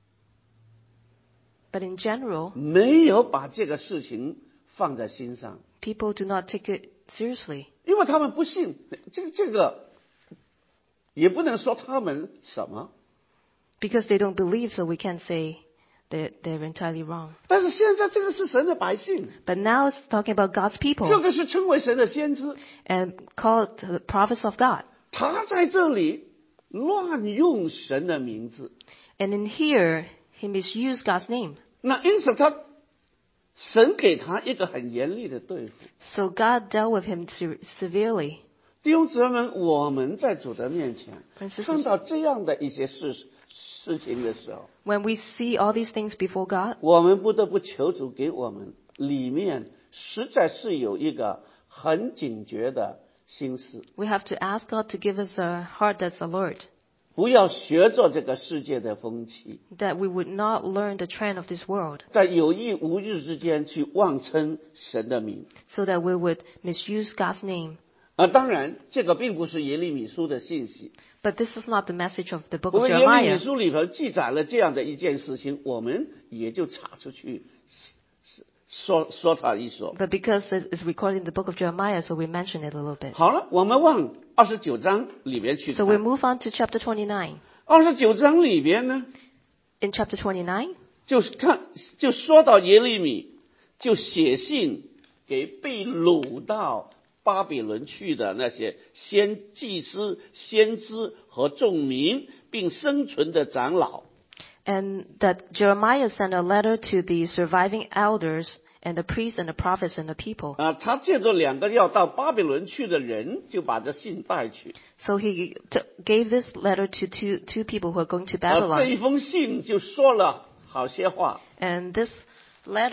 But in general, 没有把这个事情放在心上， people do not take it seriously 因为他们不信。这这个也不能说他们什么。 because they don't believe, so we can't say that they're entirely wrong. 但是现在这个是神的百姓， But now it's talking about God's 这 people 个是称为神的先知， and called the prophets of God. 他在这里乱用神的名字， And in here, he misused God's name. 那因此他神给他一个很严厉的对付。 So God dealt with him se- severely. 弟兄姊妹们，我们在主的面前 Brothers and sisters, 看到这样的一些事事情的时候， when we see all these things before God, 我们不得不求主给我们里面实在是有一个很警觉的心思， we have to ask God to give us a heart that's alert, 不要学做这个世界的风气， that we would not learn the trend of this world, 在有意无意之间去妄称神的名。 so that we would misuse God's name. 啊，当然，这个并不是耶利米书的信息。 But this is not the message of the book 我 of 们耶利米 Jeremiah. 书里头记载了这样的一件事情，我们也就查出去说说他一说。 But because it is recorded in the book of Jeremiah, so we mention it a little bit. 好了，我们往二十九章里边去 So we 看。 move on to chapter twenty-nine. 二十九章里边呢， In chapter twenty-nine, 就是看就说到耶利米，就写信给被掳到巴比伦去的那些先祭司、先知和众民，并生存的长老。 and that Jeremiah sent a letter to the surviving elders and the priests and the prophets and the people. 啊，他借着两个要到巴比伦去的人，就把这信带去。 So he t- gave this letter to two, two people who are going to 啊，这 Babylon. 一封信就说了好些话。 And this letter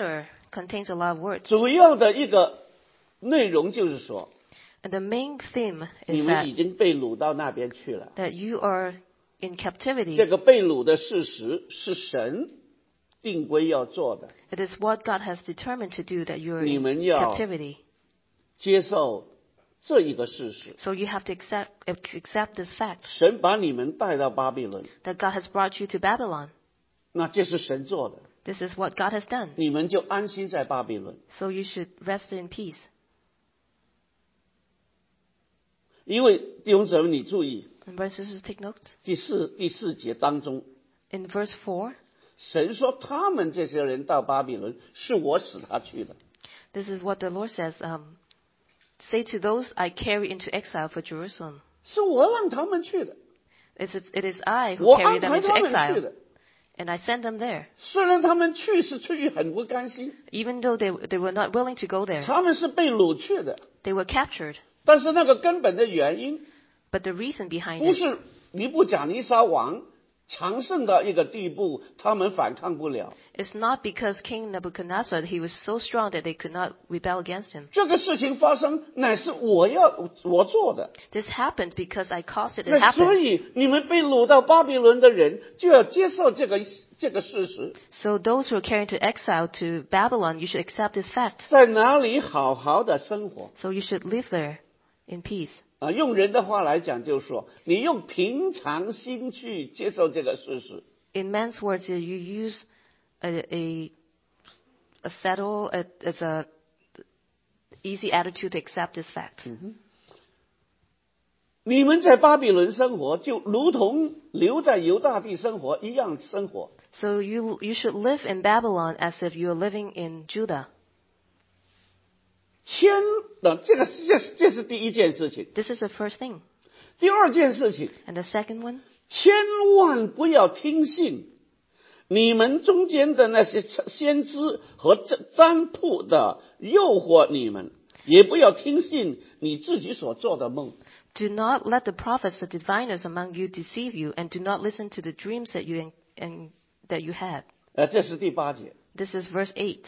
contains a lot of words. 主要的一个内容就是说， And the main theme 你 is 们 that, 已经被掳到那边去了。 that you are in captivity. 这个被掳的事实是神定规要做的， It is what God has determined to do that you are 你 in 们要 captivity. 接受这一个事实。 So you have to accept, accept this fact 神把你们带到巴比伦， that God has brought you to Babylon. 那这是神做的， This is what God has done. 你们就安心在巴比伦。 So you should rest in peace. 因为弟兄姊妹，你注意 And brothers and sisters, take note. 第四第四节当中， In verse four, 神说他们这些人到巴比伦是我使他去的。 this is what the Lord says. Um, Say to those I carry into exile for Jerusalem. 是我让他们去的， It is, it is I who 我 carry 安 them 排 into 他们去 exile, 的。 and I send them there. 虽然他们去是出于很不甘心， Even though they, they were not willing to go there, 他们是被掳去的， they were captured. 但是那个根本的原因 But the reason behind 不 it 是尼布甲尼撒王强盛到一个地步，他们反抗不了。 is not because King Nebuchadnezzar, he was so strong that they could not rebel against him. 这个事情发生乃是我要我做的， This happened because I caused it to 那所 happen. 以你们被掳到巴比伦的人就要接受这个这个事实， So those who are carried to exile to Babylon, you should accept this fact. 在哪里好好的生活 So you should live there in peace. 啊？用人的话来讲，就是说，你用平常心去接受这个事实。 In man's words, you use a, a, a settle, a, as a easy attitude to accept this fact. 你们在巴比伦生活，就如同留在犹大地生活一样生活。 So you, you should live in Babylon as if you are living in Judah. 千的这个这是这是第一件事情。 This is the first thing. 第二件事情， And the second one, 千万不要听信你们中间的那些先知和占卜的诱惑你们，也不要听信你自己所做的梦。 do not let the prophets, the diviners among you deceive you, and do not listen to the dreams that you, and, that you had. 呃，这是第八节， This is verse eight.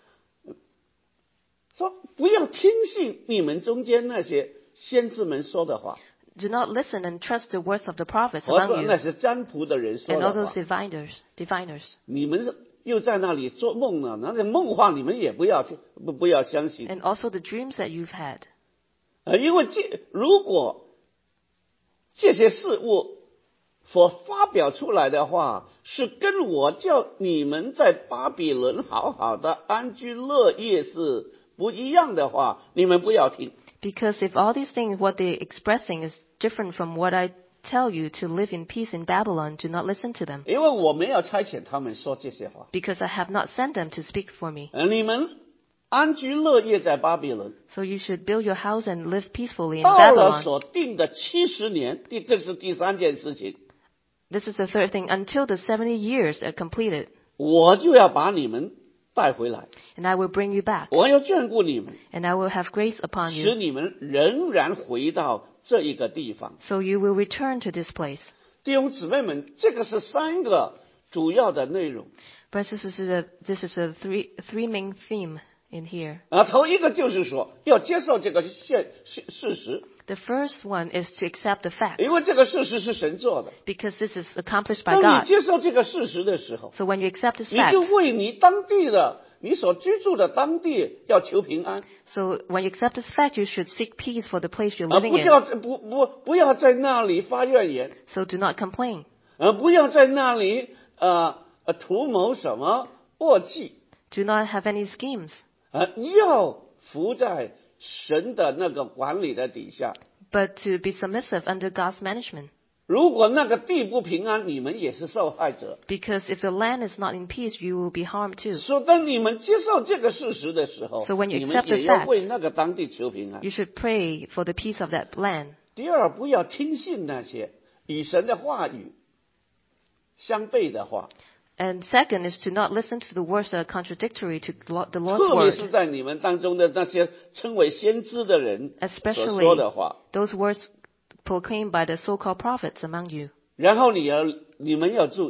说不要听信你们中间那些先知们说的话， Do not listen and trust the words of the prophets 和 among 那 you, 些占卜的人说 and 的 all those 话。 diviners, diviners. 你们是又在那里做梦呢，那个梦话你们也不要听，不不要相信。 And also the dreams that you've had. 呃，因为这如果这些事物所发表出来的话，是跟我叫你们在巴比伦好好的安居乐业是不一样的话，你们不要听。 Because if all these things, what they're expressing is different from what I tell you to live in peace in Babylon, do not listen to them. 因为我没有差遣他们说这些话。 Because I have not sent them to speak for me. 呃，你们安居乐业在巴比伦， So you should build your house and live peacefully in 到了 Babylon. 所定的七十年，第这是第三件事情， This is the third thing. Until the seventy years are completed, 我就要把你们带回来， and I will bring you back, 我要眷顾你们， and I will have grace upon 使 you, 你们仍然回到这一个地方。 so you will return to this place. 弟兄姊妹们，这个是三个主要的内容 But this is a, this is a three, three main theme in here. 啊。头一个就是说，要接受这个现事事实， The first one is to accept the fact, 因为这个事实是神做的。 because this is accomplished by 当你 God. 接受这个事实的时候， So when you accept this 你 fact, 就为你当地的、你所居住的当地要求平安， so when you accept this fact, you should seek peace for the place you're 而 living 不 in. 要不不不要在那里发怨言， So do not complain. 而不要在那里呃呃图谋什么恶计， Do not have any schemes, 呃要服在神的那个管理的底下。 but to be submissive under God's management. 如果那个地不平安，你们也是受害者。 Because if the land is not in peace, you will be harmed too. 所以当你们接受这个事实的时候， So when you 你们 accept the 也要 fact, 为那个当地求平安。 You should pray for the peace of that land. 第二，不要听信那些与神的话语相悖的话， And second is to not listen to the words that are contradictory to lo- the Lord's 特别是 word, 在你们当中的那些称为先知的人所 especially 说的话。 those words proclaimed by the so-called prophets among you. 然后你要你们要注意，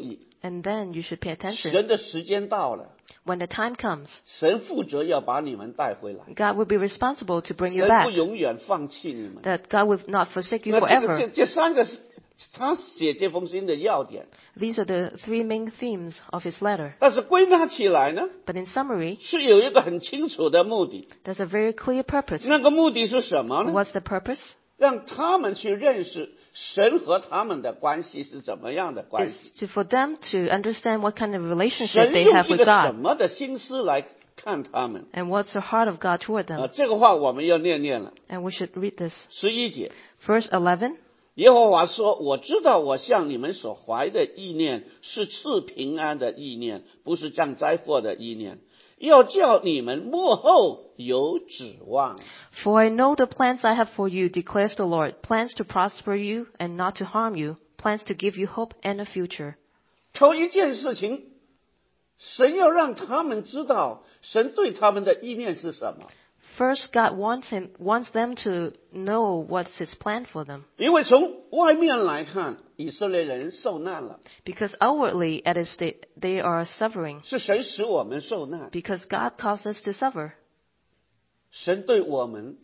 And then you should pay attention. 神的时间到了， When the time comes, 神负责要把你们带回来， God will be responsible to bring you 神不 back. 永远放弃你们。 That God will not forsake you 那这个这 forever. 这三个是他写这封信的要点， These are the three main themes of his letter. 但是归纳起来呢， But in summary, 是有一个很清楚的目的。 there's a very clear purpose. 那个目的是什么呢？ What's the purpose? 让他们去认识神和他们的关系是怎么样的关系。 It's to, for them to understand what kind of 神 relationship they 用 have 一 with 个什 God 么的心思来看他们 and what's the heart of God toward 啊？ them. 这个话我们要念念了。 And we should read this. 十一节， Verse eleven. 耶和华说：“我知道我向你们所怀的意念是赐平安的意念，不是降灾祸的意念，要叫你们幕后有指望。” For I know the plans I have for you, declares the Lord, plans to prosper you and not to harm you, plans to give you hope and a future. 头一件事情，神要让他们知道神对他们的意念是什么。 First, God wants him, wants them to know what's his plan for them. 因为从外面来看，以色列人受难了， Because outwardly, at its they, they are suffering. 是神使我们受难。 Because God caused us to suffer. 神对我们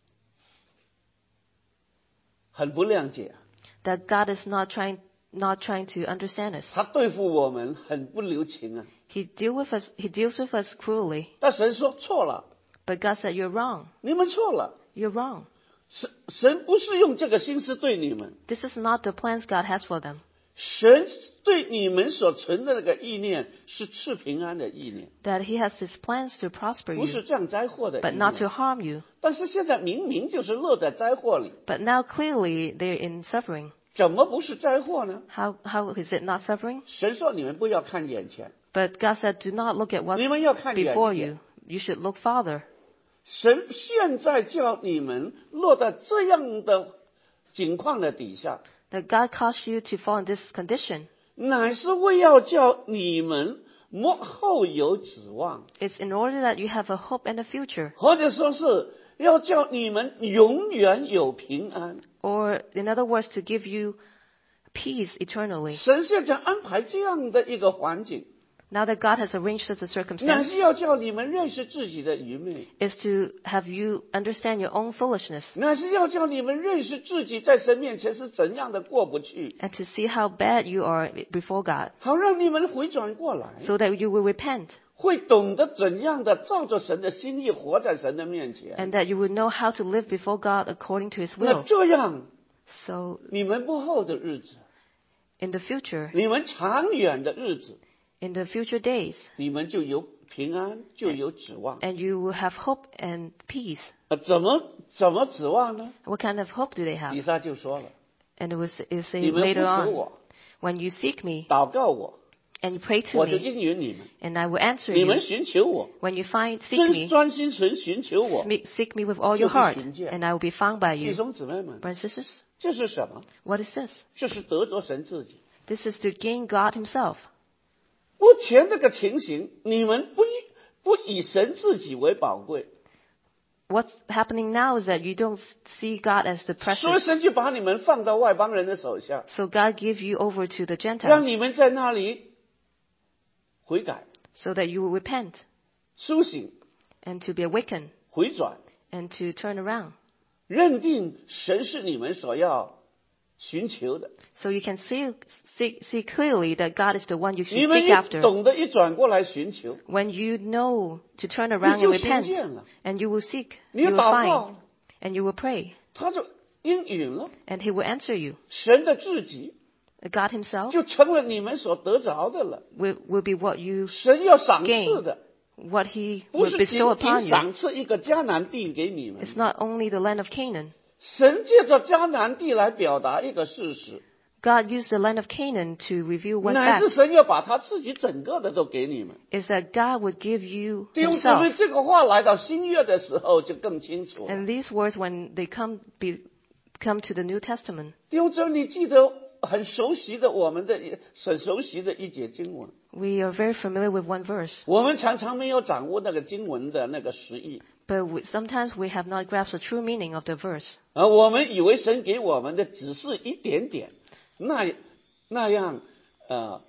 很不谅解， That God is not trying, not trying to understand us. 他对付我们很不留情啊。 He deal with us, he deals with us cruelly. 但神说错了， But God said, you're wrong. 你们错了。 You're wrong. 神神不是用这个心思对你们， This is not the plans God has for them. 神对你们所存的那个意念是赐平安的意念， That he has his plans to prosper 不是 you, 降灾祸的意 but not to 念。 harm you. 但是现在明明就是落在灾祸里， But now clearly they're in suffering. 怎么不是灾祸呢？ How, how is it not suffering? 神说你们不要看眼前， But God said, do not look at what's 你们要看远 before 一 you. 点。 You should look farther. 神现在叫你们落在这样的境况的底下， That God caused you to fall in this condition. 乃是为要叫你们幕后有指望， It's in order that you have a hope and a future. 或者说是要叫你们永远有平安。 Or, in other words, to give you peace eternally. 神现在安排这样的一个环境， Now that God has arranged such a 乃 circumstance, 是要叫你们认识自己的愚昧， is to have you understand your own foolishness 乃是要叫你们认识自己在神面前是怎样的过不去， and to see how bad you are before God, 好让你们回转过来， so that you will repent 会懂得怎样的照着神的心意活在神的面前。 and that you will know how to live before God according to his 那 will. 这样， So, 你们幕后的日子， in the future, 你们长远的日子， in the future days, 你们就有平安，就有指望。 and you will have hope and peace. 啊，怎么怎么指望呢？ What kind of hope do they 以 have? 撒就说了： And it was, it was 你 say 们呼 later 求 on, 我， when you seek me 祷告我， and you pray to 我就 me, 应允你们。 and I will answer 你 you. 们寻求我， When you find, seek 专 me, 专心纯寻求我。 seek seek me with all your heart, 就会寻见。 and I will be found by 弟 you. 兄姊妹们， Brothers and sisters, 这是什么？ what is this? 这是得着神自己。 This is to gain God himself. 目前这个情形，你们不以不以神自己为宝贵， What's happening now is that you don't see God as the 所以 precious. 神就把你们放到外邦人的手下， So God give you over to the 让 Gentiles 你们在那里悔改、 so that you will repent 苏醒、 and to be awakened 回转， and to turn around. 认定神是你们所要寻求的。 So you can see, see, see clearly that God is the one you should 你们 seek 一 after. 懂得一转过来寻求， When you know to turn around 你就 and 寻 repent, 见了， and you will seek, 你 you will 祷 find, 告， and you will pray, 他就应允了。 and He will answer you. 神的自己 God Himself 就成了你们所得着的了。 will, will be what you, 神要赏赐的， what He 不 will 是 bestow 仅 upon 仅 you. 赏赐一个迦南地给你们。 It's not only the land of Canaan. 神借着迦南地来表达一个事实， God used the land of Canaan to reveal one 乃是 fact, 神要把他自己整个的都给你们。 is that God would give you 弟兄姊妹， Himself. 这个话来到新约的时候就更清楚了。 And these words, when they come, be, come to the New Testament, 弟兄姊妹，你记得很熟悉的我们的很熟悉的一节经文， we are very familiar with one verse. 我们常常没有掌握那个经文的那个实意， But we, sometimes we have not grasped the true meaning of the verse. 而我们以为神给我们的只是一点点，那那样呃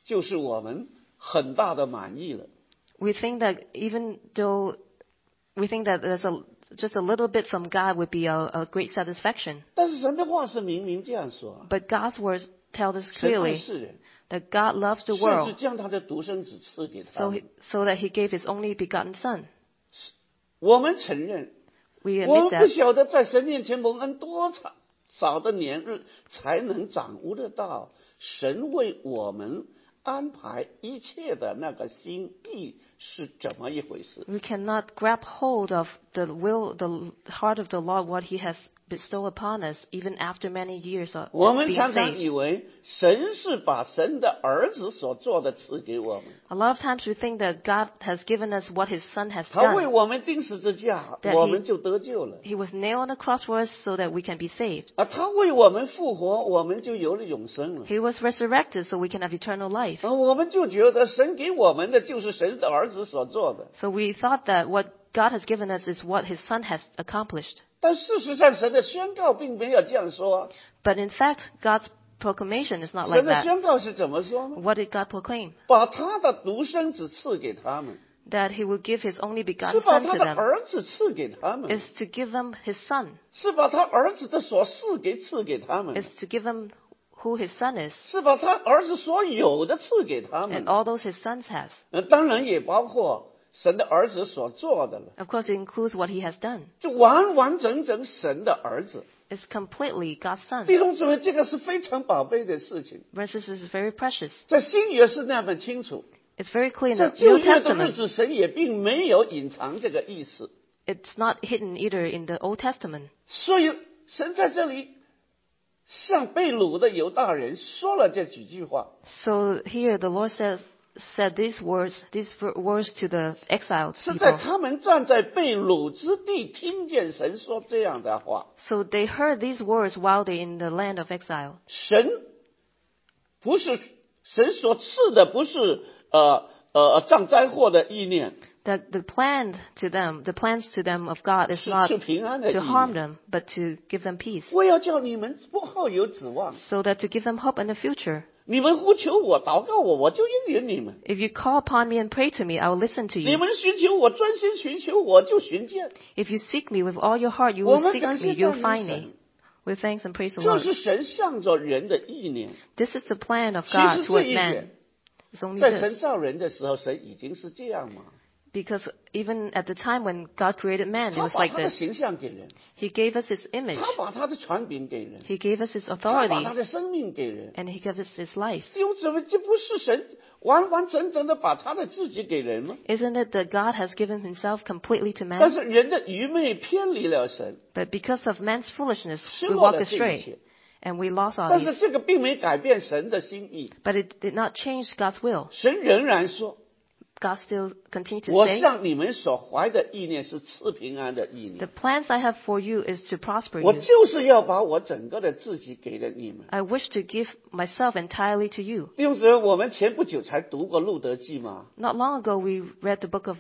就是我们很大的满意了。 We think that even though we think that there's a just a little bit from God would be a, a great satisfaction. 但是神的话是明明这样说， But God's words tell us 神爱 clearly 世人， that God loves the 甚至 world, 将他的独生子赐给他 so 们。 he, so that He gave His only begotten Son. 我们承认， We 我 admit 们不 that 晓得在神面前蒙恩多长少的年日才能掌握得到神为我们安排一切的那个心意是怎么一回事。 we cannot grab hold of the will, the heart of the Lord, what He has bestowed upon us, even after many years of 我们 being 常常以 saved. 为神是把神的儿子所做的赐给我们， A lot of times we think that God has given us what His Son has 他为 done. 我们钉十字架， That 我 he- 们就得救了。 He was nailed on the cross for us so that we can be saved. 啊，他为我们复活，我们就有了永生了。 He was resurrected so we can have eternal life. 啊，我们就觉得神给我们的就是神的儿子所做的， So we thought that what God has given us is what His Son has accomplished. 但事实上神的宣告并没有这样说。 But in fact, God's proclamation is not like 神的 that. 宣告是怎么说呢？ What did God proclaim? 把他的独生子赐给他们， That He will give His only 是 begotten 把 Son 他 to 的 them. 儿子赐给他们， Is to give them His Son. 是把他儿子的所赐给赐给他们， Is to give them who His Son is. 是把他儿子所有的赐给他们 And。all those His Son has. 呃当然也包括神的儿子所做的了， Of course, it includes what He has done. 就完完整整神的儿子。 It's completely God's Son. 弟兄姊妹，这个是非常宝贝的事情， Brothers and sisters, is very precious. 在新约是那么清楚， It's very clear in 在 the 旧 New 约的日 Testament. 子，神也并没有隐藏这个意思。 It's not hidden either in the Old Testament. 所以神在这里向被掳的犹大人说了这几句话。 So here the Lord says, said these words, these words to the exiled 是在 people. 他们站在被掳之地，听见神说这样的话。 So they heard these words while they're in the land of exile. 神不是神所赐的，不是呃呃降灾祸的意念， That the plan to them, the plans to them of God is 是 not 是平安的意 to harm 念。 them, but to give them peace. 我要叫你们不后有指望。 So that to give them hope in the future. 你们呼求我，祷告我，我就应允你们。 If you call upon me and pray to me, I will listen to 你 you. 们寻求我，专心寻求我，就寻见。 If you seek me with all your heart, you 我 will 们 seek 感谢 me, you'll 赞美 find 神 me. With thanks and praise the 这 Lord. 是神向着人的意念。 This is the plan of 其 God 实这 toward 一 man. 点， It's only 在神 this. 造人的时候，神已经是这样嘛。 Because even at the time when God created man, it 他 was 把 like 他的 this. 形象给人， He gave us His image. 他把他的权柄给人， He gave us His 他把 authority. 他的生命给人。 And He gave us His life. 弟兄姊妹，这不是神完完整整的把他的自己给人吗？ Isn't it that God has given Himself completely to 但 man? 是人的愚昧偏离了神， But because of man's foolishness, 失 we 落 walk 了这一 astray. 切。 And we lost all 但是 these. 这个并没改变神的心意， But it did not change God's will. 神仍然说 God still continued：“ to 我 say, 向你们所怀的意念是赐平安的意 The 念， plans I have for you is to prosper 我 you. 就是要把我整个的自己给了你们。” I wish to give myself entirely to you. 弟兄姊妹，我们前不久才读过《路德记》嘛， Not long ago, we read the book of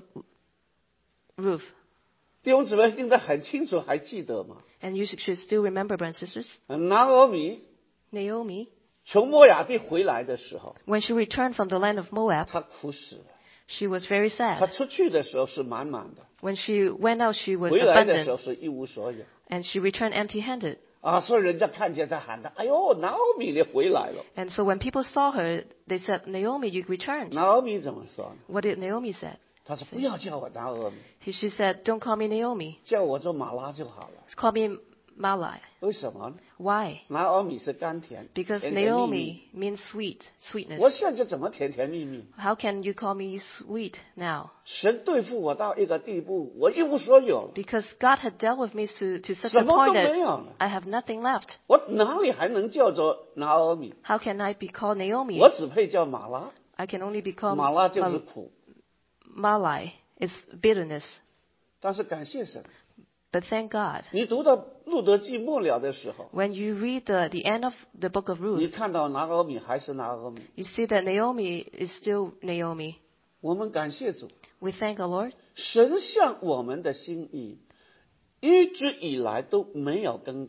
Ruth. 弟兄姊妹应该很清楚，还记得吗？ And you should should still remember, brothers and sisters, 拿俄米 Naomi, 从摩亚地回来的时候， when she returned from the land of Moab, 她哭死了。 she was very 她 sad. 出去的时候是满满的， When she went out, she was 回来的时候 abundant, 是一无所有。 and she returned empty-handed. 啊，所以人家看见她喊她：“哎呦，拿俄米你回来了。 And so when people saw her, they said, Naomi, you ” returned. 拿俄米怎么说呢？ What did Naomi say? 她说：“不要叫我拿俄米， She she said, don't call me Naomi. 叫我做马拉就好了。 Call me Malai. ” 为什么呢？ Why? 拿俄米是甘甜， Because 甜甜蜜蜜。 Naomi means sweet, 我 sweetness. 现在怎么甜甜蜜蜜？ How can you call me sweet now? 神对付我到一个地步，我一无所有了， Because God had dealt with me to, to such 什 a 么 point 都没 that 有了。 I have nothing left. 我哪里还能叫做拿俄米？ How can I be called Naomi? 我只配叫马拉， I can only be called 马拉就是 Mal- 苦。 Malai. It's bitterness. 但是感谢神， But thank God. 你读到路德记末了的时候， When you read the, the end of the book of 你 Ruth, 看到拿俄米还是拿俄米。 you see that Naomi is still Naomi. 我们感谢主， We thank our Lord. 神向我们的心意一直以来都没有更改。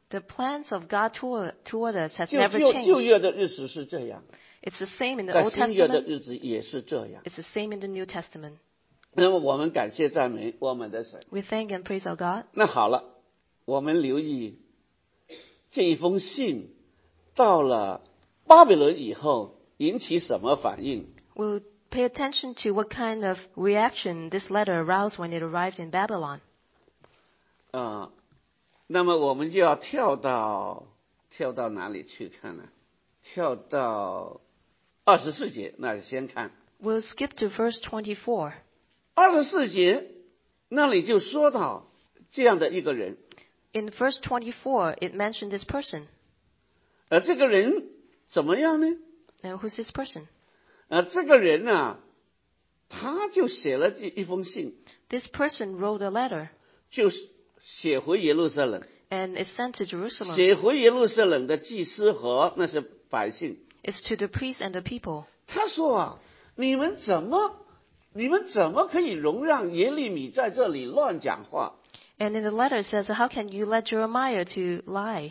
The plans of God toward, toward us has 旧 never 旧旧 changed. 约的日子是这样， It's the same in the 在 Old 新约的 Testament. 日子也是这样。 It's the same in the New Testament. 那么我们感谢赞美我们的神。 We thank and praise our God. 那好了，我们留意这一封信到了巴比伦以后引起什么反应？ We'll pay attention to what kind of reaction this letter aroused when it arrived in Babylon. 啊、那么我们就要跳到跳到哪里去看呢？跳到二十四节，那先看 We'll skip to verse twenty-four. 二十四节，那里就说到这样的一个人， In verse twenty-four, it mentioned this person. 而这个人怎么样呢？ And who's this person? 呃，这个人呢、啊，他就写了一一封信， This person wrote a letter 就是写回耶路撒冷， and is sent to Jerusalem. 写回耶路撒冷的祭司和那些百姓。 It's to the priests and the people. 他说啊，你们怎么，你们怎么可以容让耶利米在这里乱讲话？ And in the letter it says, how can you let Jeremiah to lie?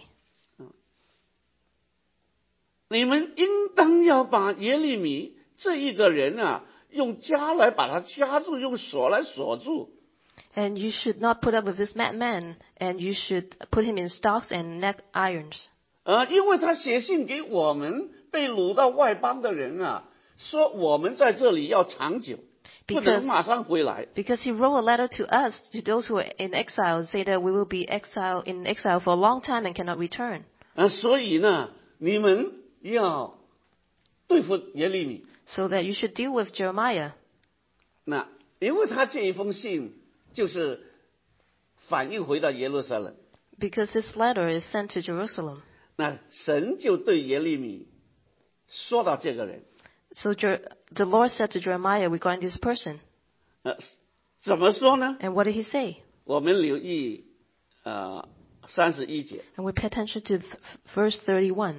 你们应当要把耶利米这一个人啊，用枷来把他夹住，用锁来锁住。 And you should not put up with this madman, and you should put him in stocks and neck irons. 呃，因为他写信给我们被掳到外邦的人啊，说我们在这里要长久，不能马上回来。 Because he wrote a letter to us, to those who are in exile, say that we will be exile in exile for a long time and cannot return. 呃，所以呢，你们要对付耶利米。 So that you should deal with Jeremiah. 那因为他这一封信就是反映回到耶路撒冷， Because this letter is sent to Jerusalem. 那神就对耶利米说到这个人， So Jer- the Lord said to Jeremiah regarding this person. 呃，怎么说呢？ And what did he say? 我们留意呃三十一节， And we pay attention to th- verse thirty-one.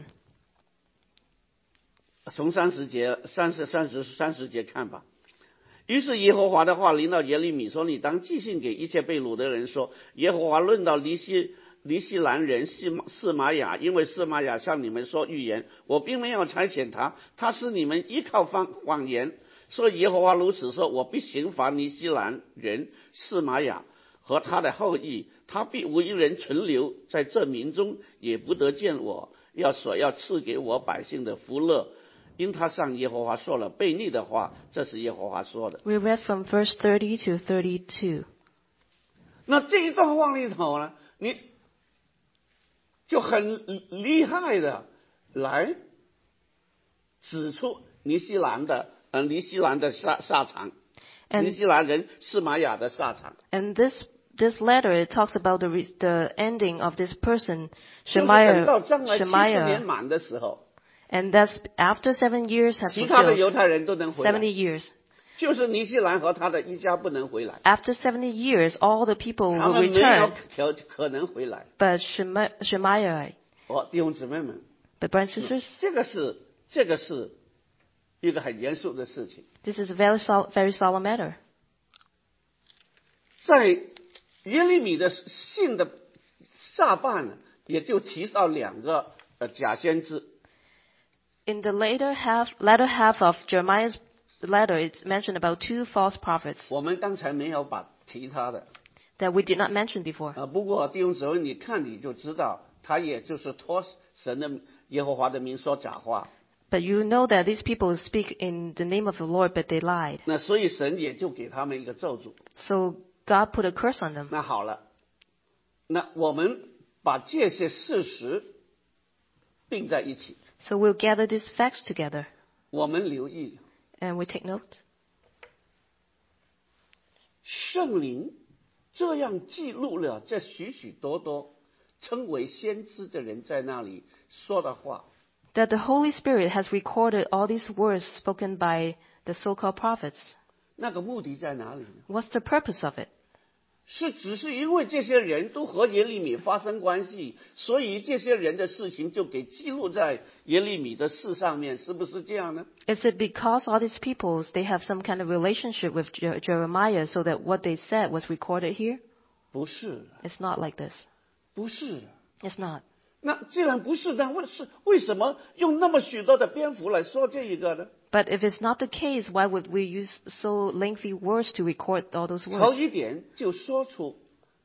从三十节、三十、三十、三十节看吧。于是耶和华的话临到耶利米说：“你当寄信给一切被掳的人说，耶和华论到尼西尼西兰人西示玛雅，因为示玛雅向你们说预言，我并没有差遣他，他是你们依靠谎谎言。说耶和华如此说，我必刑罚尼西兰人示玛雅和他的后裔，他必无一人存留在这民中，也不得见我，要所要赐给我百姓的福乐。”因他向耶和华说了悖逆的话，这是耶和华说的。 We read from verse thirty to thirty-two. 那这一段话里头呢，你就很厉害的来指出尼西兰的呃尼西兰的下下场， And- 尼西兰人示玛雅的下场。 And this this letter it talks about the re- the ending of this person, 就是等 Shemaiah. 到将来七十年 Shemaiah. 满的时候， And that's after seven years have 其他的犹 fulfilled. 太人都能回来， Seventy years. 就是尼西兰和他的一家不能回来， After seventy years, all the people 他 will 们没有 return, 条可能回来。 but Shema- Shemaiah. 哦，弟兄姊妹们， But brothers and sisters, 这个是这个是一个很严肃的事情。 this is a very sol- very solemn matter. 在耶利米的信的下半呢，也就提到两个呃假先知。 In the later half, latter half of Jeremiah's letter, it's mentioned about two false prophets 我们刚才没有把提他的 that we did not mention before. 啊，不过弟兄姊妹，你看你就知道，他也就是托神的耶和华的名说假话。 But you know that these people speak in the name of the Lord, but they lied. 那所以神也就给他们一个咒诅。 So God put a curse on them. 那好了，那我们把这些事实并在一起， So we'll gather these facts together 我们留意 and we take note. 圣灵这样记录了这许许多多称为先知的人在那里说的话。 That the Holy Spirit has recorded all these words spoken by the so-called prophets. 那个目的在哪里呢？ What's the purpose of it? 是只是因为这些人都和耶利米发生关系，所以这些人的事情就给记录在耶利米的事上面，是不是这样呢？ Is it because all these peoples, they have some kind of relationship with Je- Jeremiah so that what they said was recorded here? 不是， It's not like this. 不是。 It's not. 那既然不是，那为是为什么用那么许多的篇幅来说这一个呢？ But if it's not the case, why would we use so lengthy words to record all those 头 words? 一点就说出，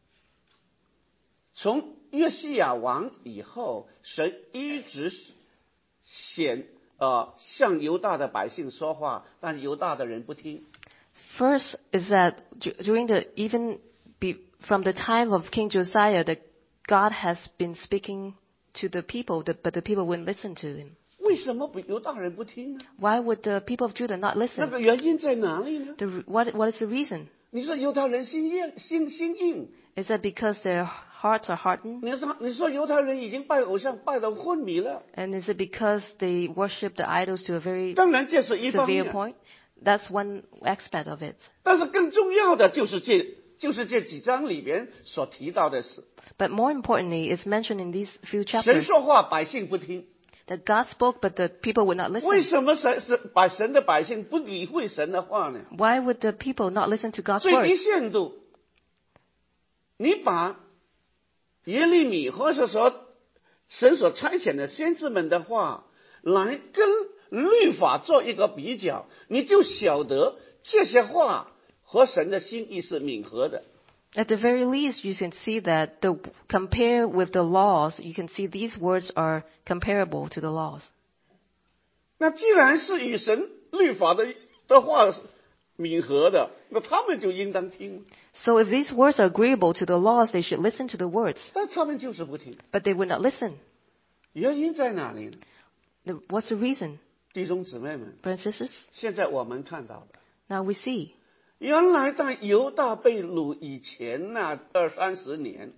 从约西亚王以后，神一直显呃向犹大的百姓说话，但犹大的人不听。 First is that du- during the even be, from the time of King Josiah, that God has been speaking to the people, that, but the people wouldn't listen to him. 为什么不犹大人不听呢？ Why would the people of Judah not 那 listen? 个原因在哪里呢？ The, re- what, what is the reason? 你说犹太人心硬，心心硬。 Is that because their hearts are hardened? 你说你说犹太人已经拜偶像拜得昏迷了。 And is it because they worship the idols to a very 当然这是一方 severe 面， point? That's one aspect of it. 但是更重要的就是这就是这几章里边所提到的事。 But more importantly, it's mentioned in these few 神 chapters 说话，百姓不听。 that God spoke, but the people would not 为 listen. 什么神神把神的百姓不理会神的话呢？ Why would the people not listen to God's 最低 words? 限度，你把耶利米或者说神所差遣的先知们的话来跟律法做一个比较，你就晓得这些话和神的心意是吻合的。 At the very least, you can see that the compare with the laws, you can see these words are comparable to the laws. 那既然是与神律法的的话吻合的，那他们就应当听。 So if these words are agreeable to the laws, they should listen to the words. 但他们就是不听， But they would not listen. 原因在哪里呢？ The- What's the reason? 弟兄姊妹们， Brothers and sisters, 现在我们看到的， now we see 原来在犹大被掳以前那二三十年，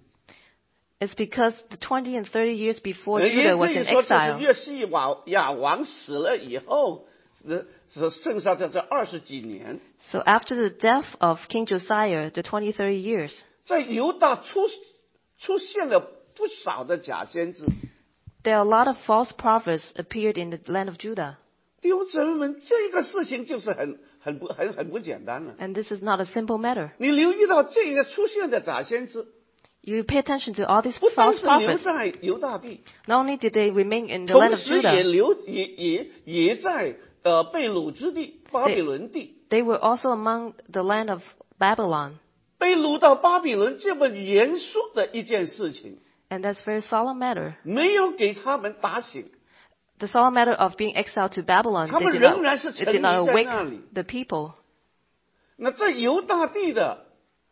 it's because the twenty and thirty years before 呃 Judah 也 was 可以 in 说这是 exile, 约西瓦亚王死了以后，呃，所剩下的这二十几年， so after the death of King Josiah, the twenty, thirty years, 在犹大出出现了不少的假先知。 there are a lot of false prophets appeared in the land of Judah. 弟兄姊妹们，这个事情就是很很不很很不简单了。 And this is not a simple matter. 你留意到这个出现的假先知， You pay attention to all these 不单 false 是留 prophets. 在犹大地， Not only did they remain in the land 同 of 时也 Judah, 留也也也在呃被掳之地巴比伦地。 they were also among the land of Babylon. 被掳到巴比伦这么严肃的一件事情， And that's a very solemn matter. 没有给他们打醒， The solemn matter of being exiled to Babylon, 他 they 们 did 仍 not, 然是 it 沉 did 迷 not 在 awake 那里。 the people. 那在犹大地的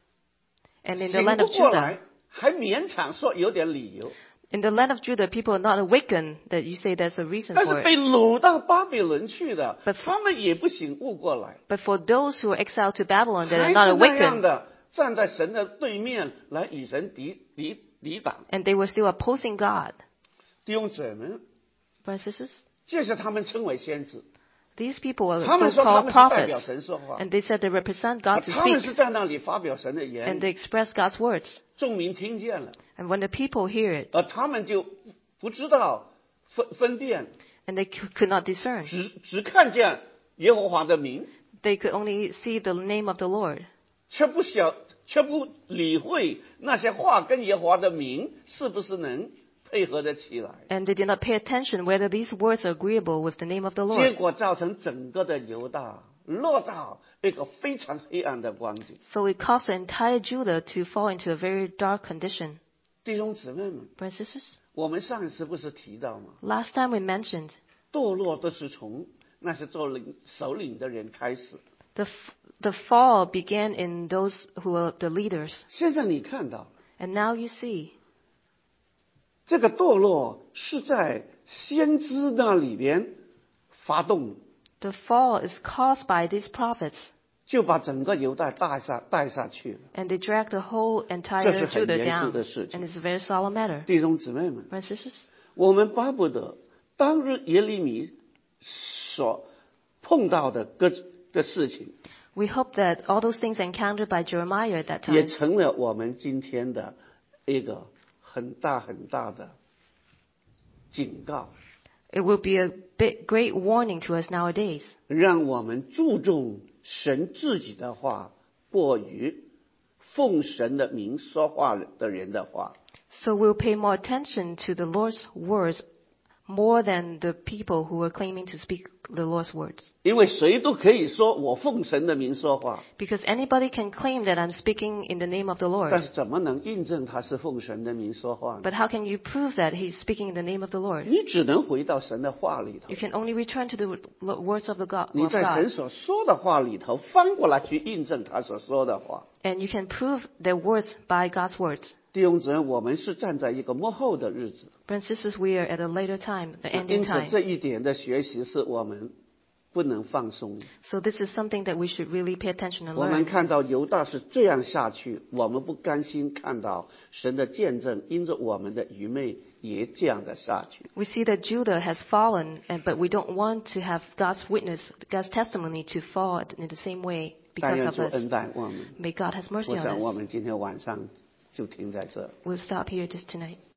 And in the 醒 land 不 of 过 Judah, 来，还勉强说有点理由。 in the land of Judah, people are not awakened that you say there's a reason 但 for 是 it. 被掳到巴比伦去的 But， 他们也不醒悟过来， But for those who are exiled to Babylon, they 还 are 是 not 那样 awakened. 的站在神的对面来与神抵抵抵挡。 And they were still opposing God. 弟兄姊妹， Brothers and sisters, 这是他们称为先知， these people are 他们说他 so-called 们是代表 prophets. 神说话， And they said they represent God to 他们是 speak. 在那里发表神的 And 言， they express God's words. 众民听见了， And when the people hear it, 而他们就不知道分分辨， and they c- could not discern, 只只看见耶和华的名， they could only see the name of the Lord. 却不晓却不理会那些话跟耶和华的名是不是能配合得起来， And they did not pay attention whether these words are agreeable with the name of the 结 Lord. 果造成整个的犹大落到一个非常黑暗的光景。 So it caused the entire Judah to fall into a very dark condition. 弟兄姊妹们， Brothers and sisters, 我们上一次不是提到吗？ last time we mentioned 堕落都是从那些做领首领的人开始。 the, f- the fall began in those who were the leaders. 现在你看到， And now you see 这个堕落是在先知那里边发动， the fall is caused by these prophets. 就把整个犹大带下带下去了。 And they dragged the whole entire 这是很 Judah 严肃 down. 的事情。 And it's a very solemn matter. 弟兄姊妹们， Brothers and sisters, 我们巴不得当日耶利米所碰到的各的事情， we hope that all those things encountered by Jeremiah at that 也 time 成了我们今天的一个很大很大的警告， it will be a big, great warning to us nowadays. 让我们注重神自己的话，过于奉神的名说话的人的话。 So we'll pay more attention to the Lord's words more than the people who are claiming to speak the Lord's words. 因为谁都可以说我奉神的名说话， Because anybody can claim that I'm speaking in the name of the 但 Lord. 是怎么能印证他是奉神的名说话呢？ But how can you prove that he's speaking in the name of the Lord? 你只能回到神的话里头 You，can only return to the lo- words of the God, 你 of 在神 God. 所说的话里头翻过来去印证他所说的话。 And you can prove their words by God's words. 弟兄姊妹，我们是站在一个幕后的日子， Brothers and sisters, we are at a later time, the 因 ending 此 time. 这一点的学习是我们不能放松的。 So this is something that we should really pay attention and 我们 learn. 看到犹大是这样下去，我们不甘心看到神的见证因着我们的愚昧也这样的下去。 We see that Judah has fallen, and, but we don't want to have God's witness, God's testimony to fall in the same way 但 because 愿 of 主恩 us. 待我们。 May God have mercy 我 on 想我 us. 们今天晚上就停在这。 We'll stop here just tonight.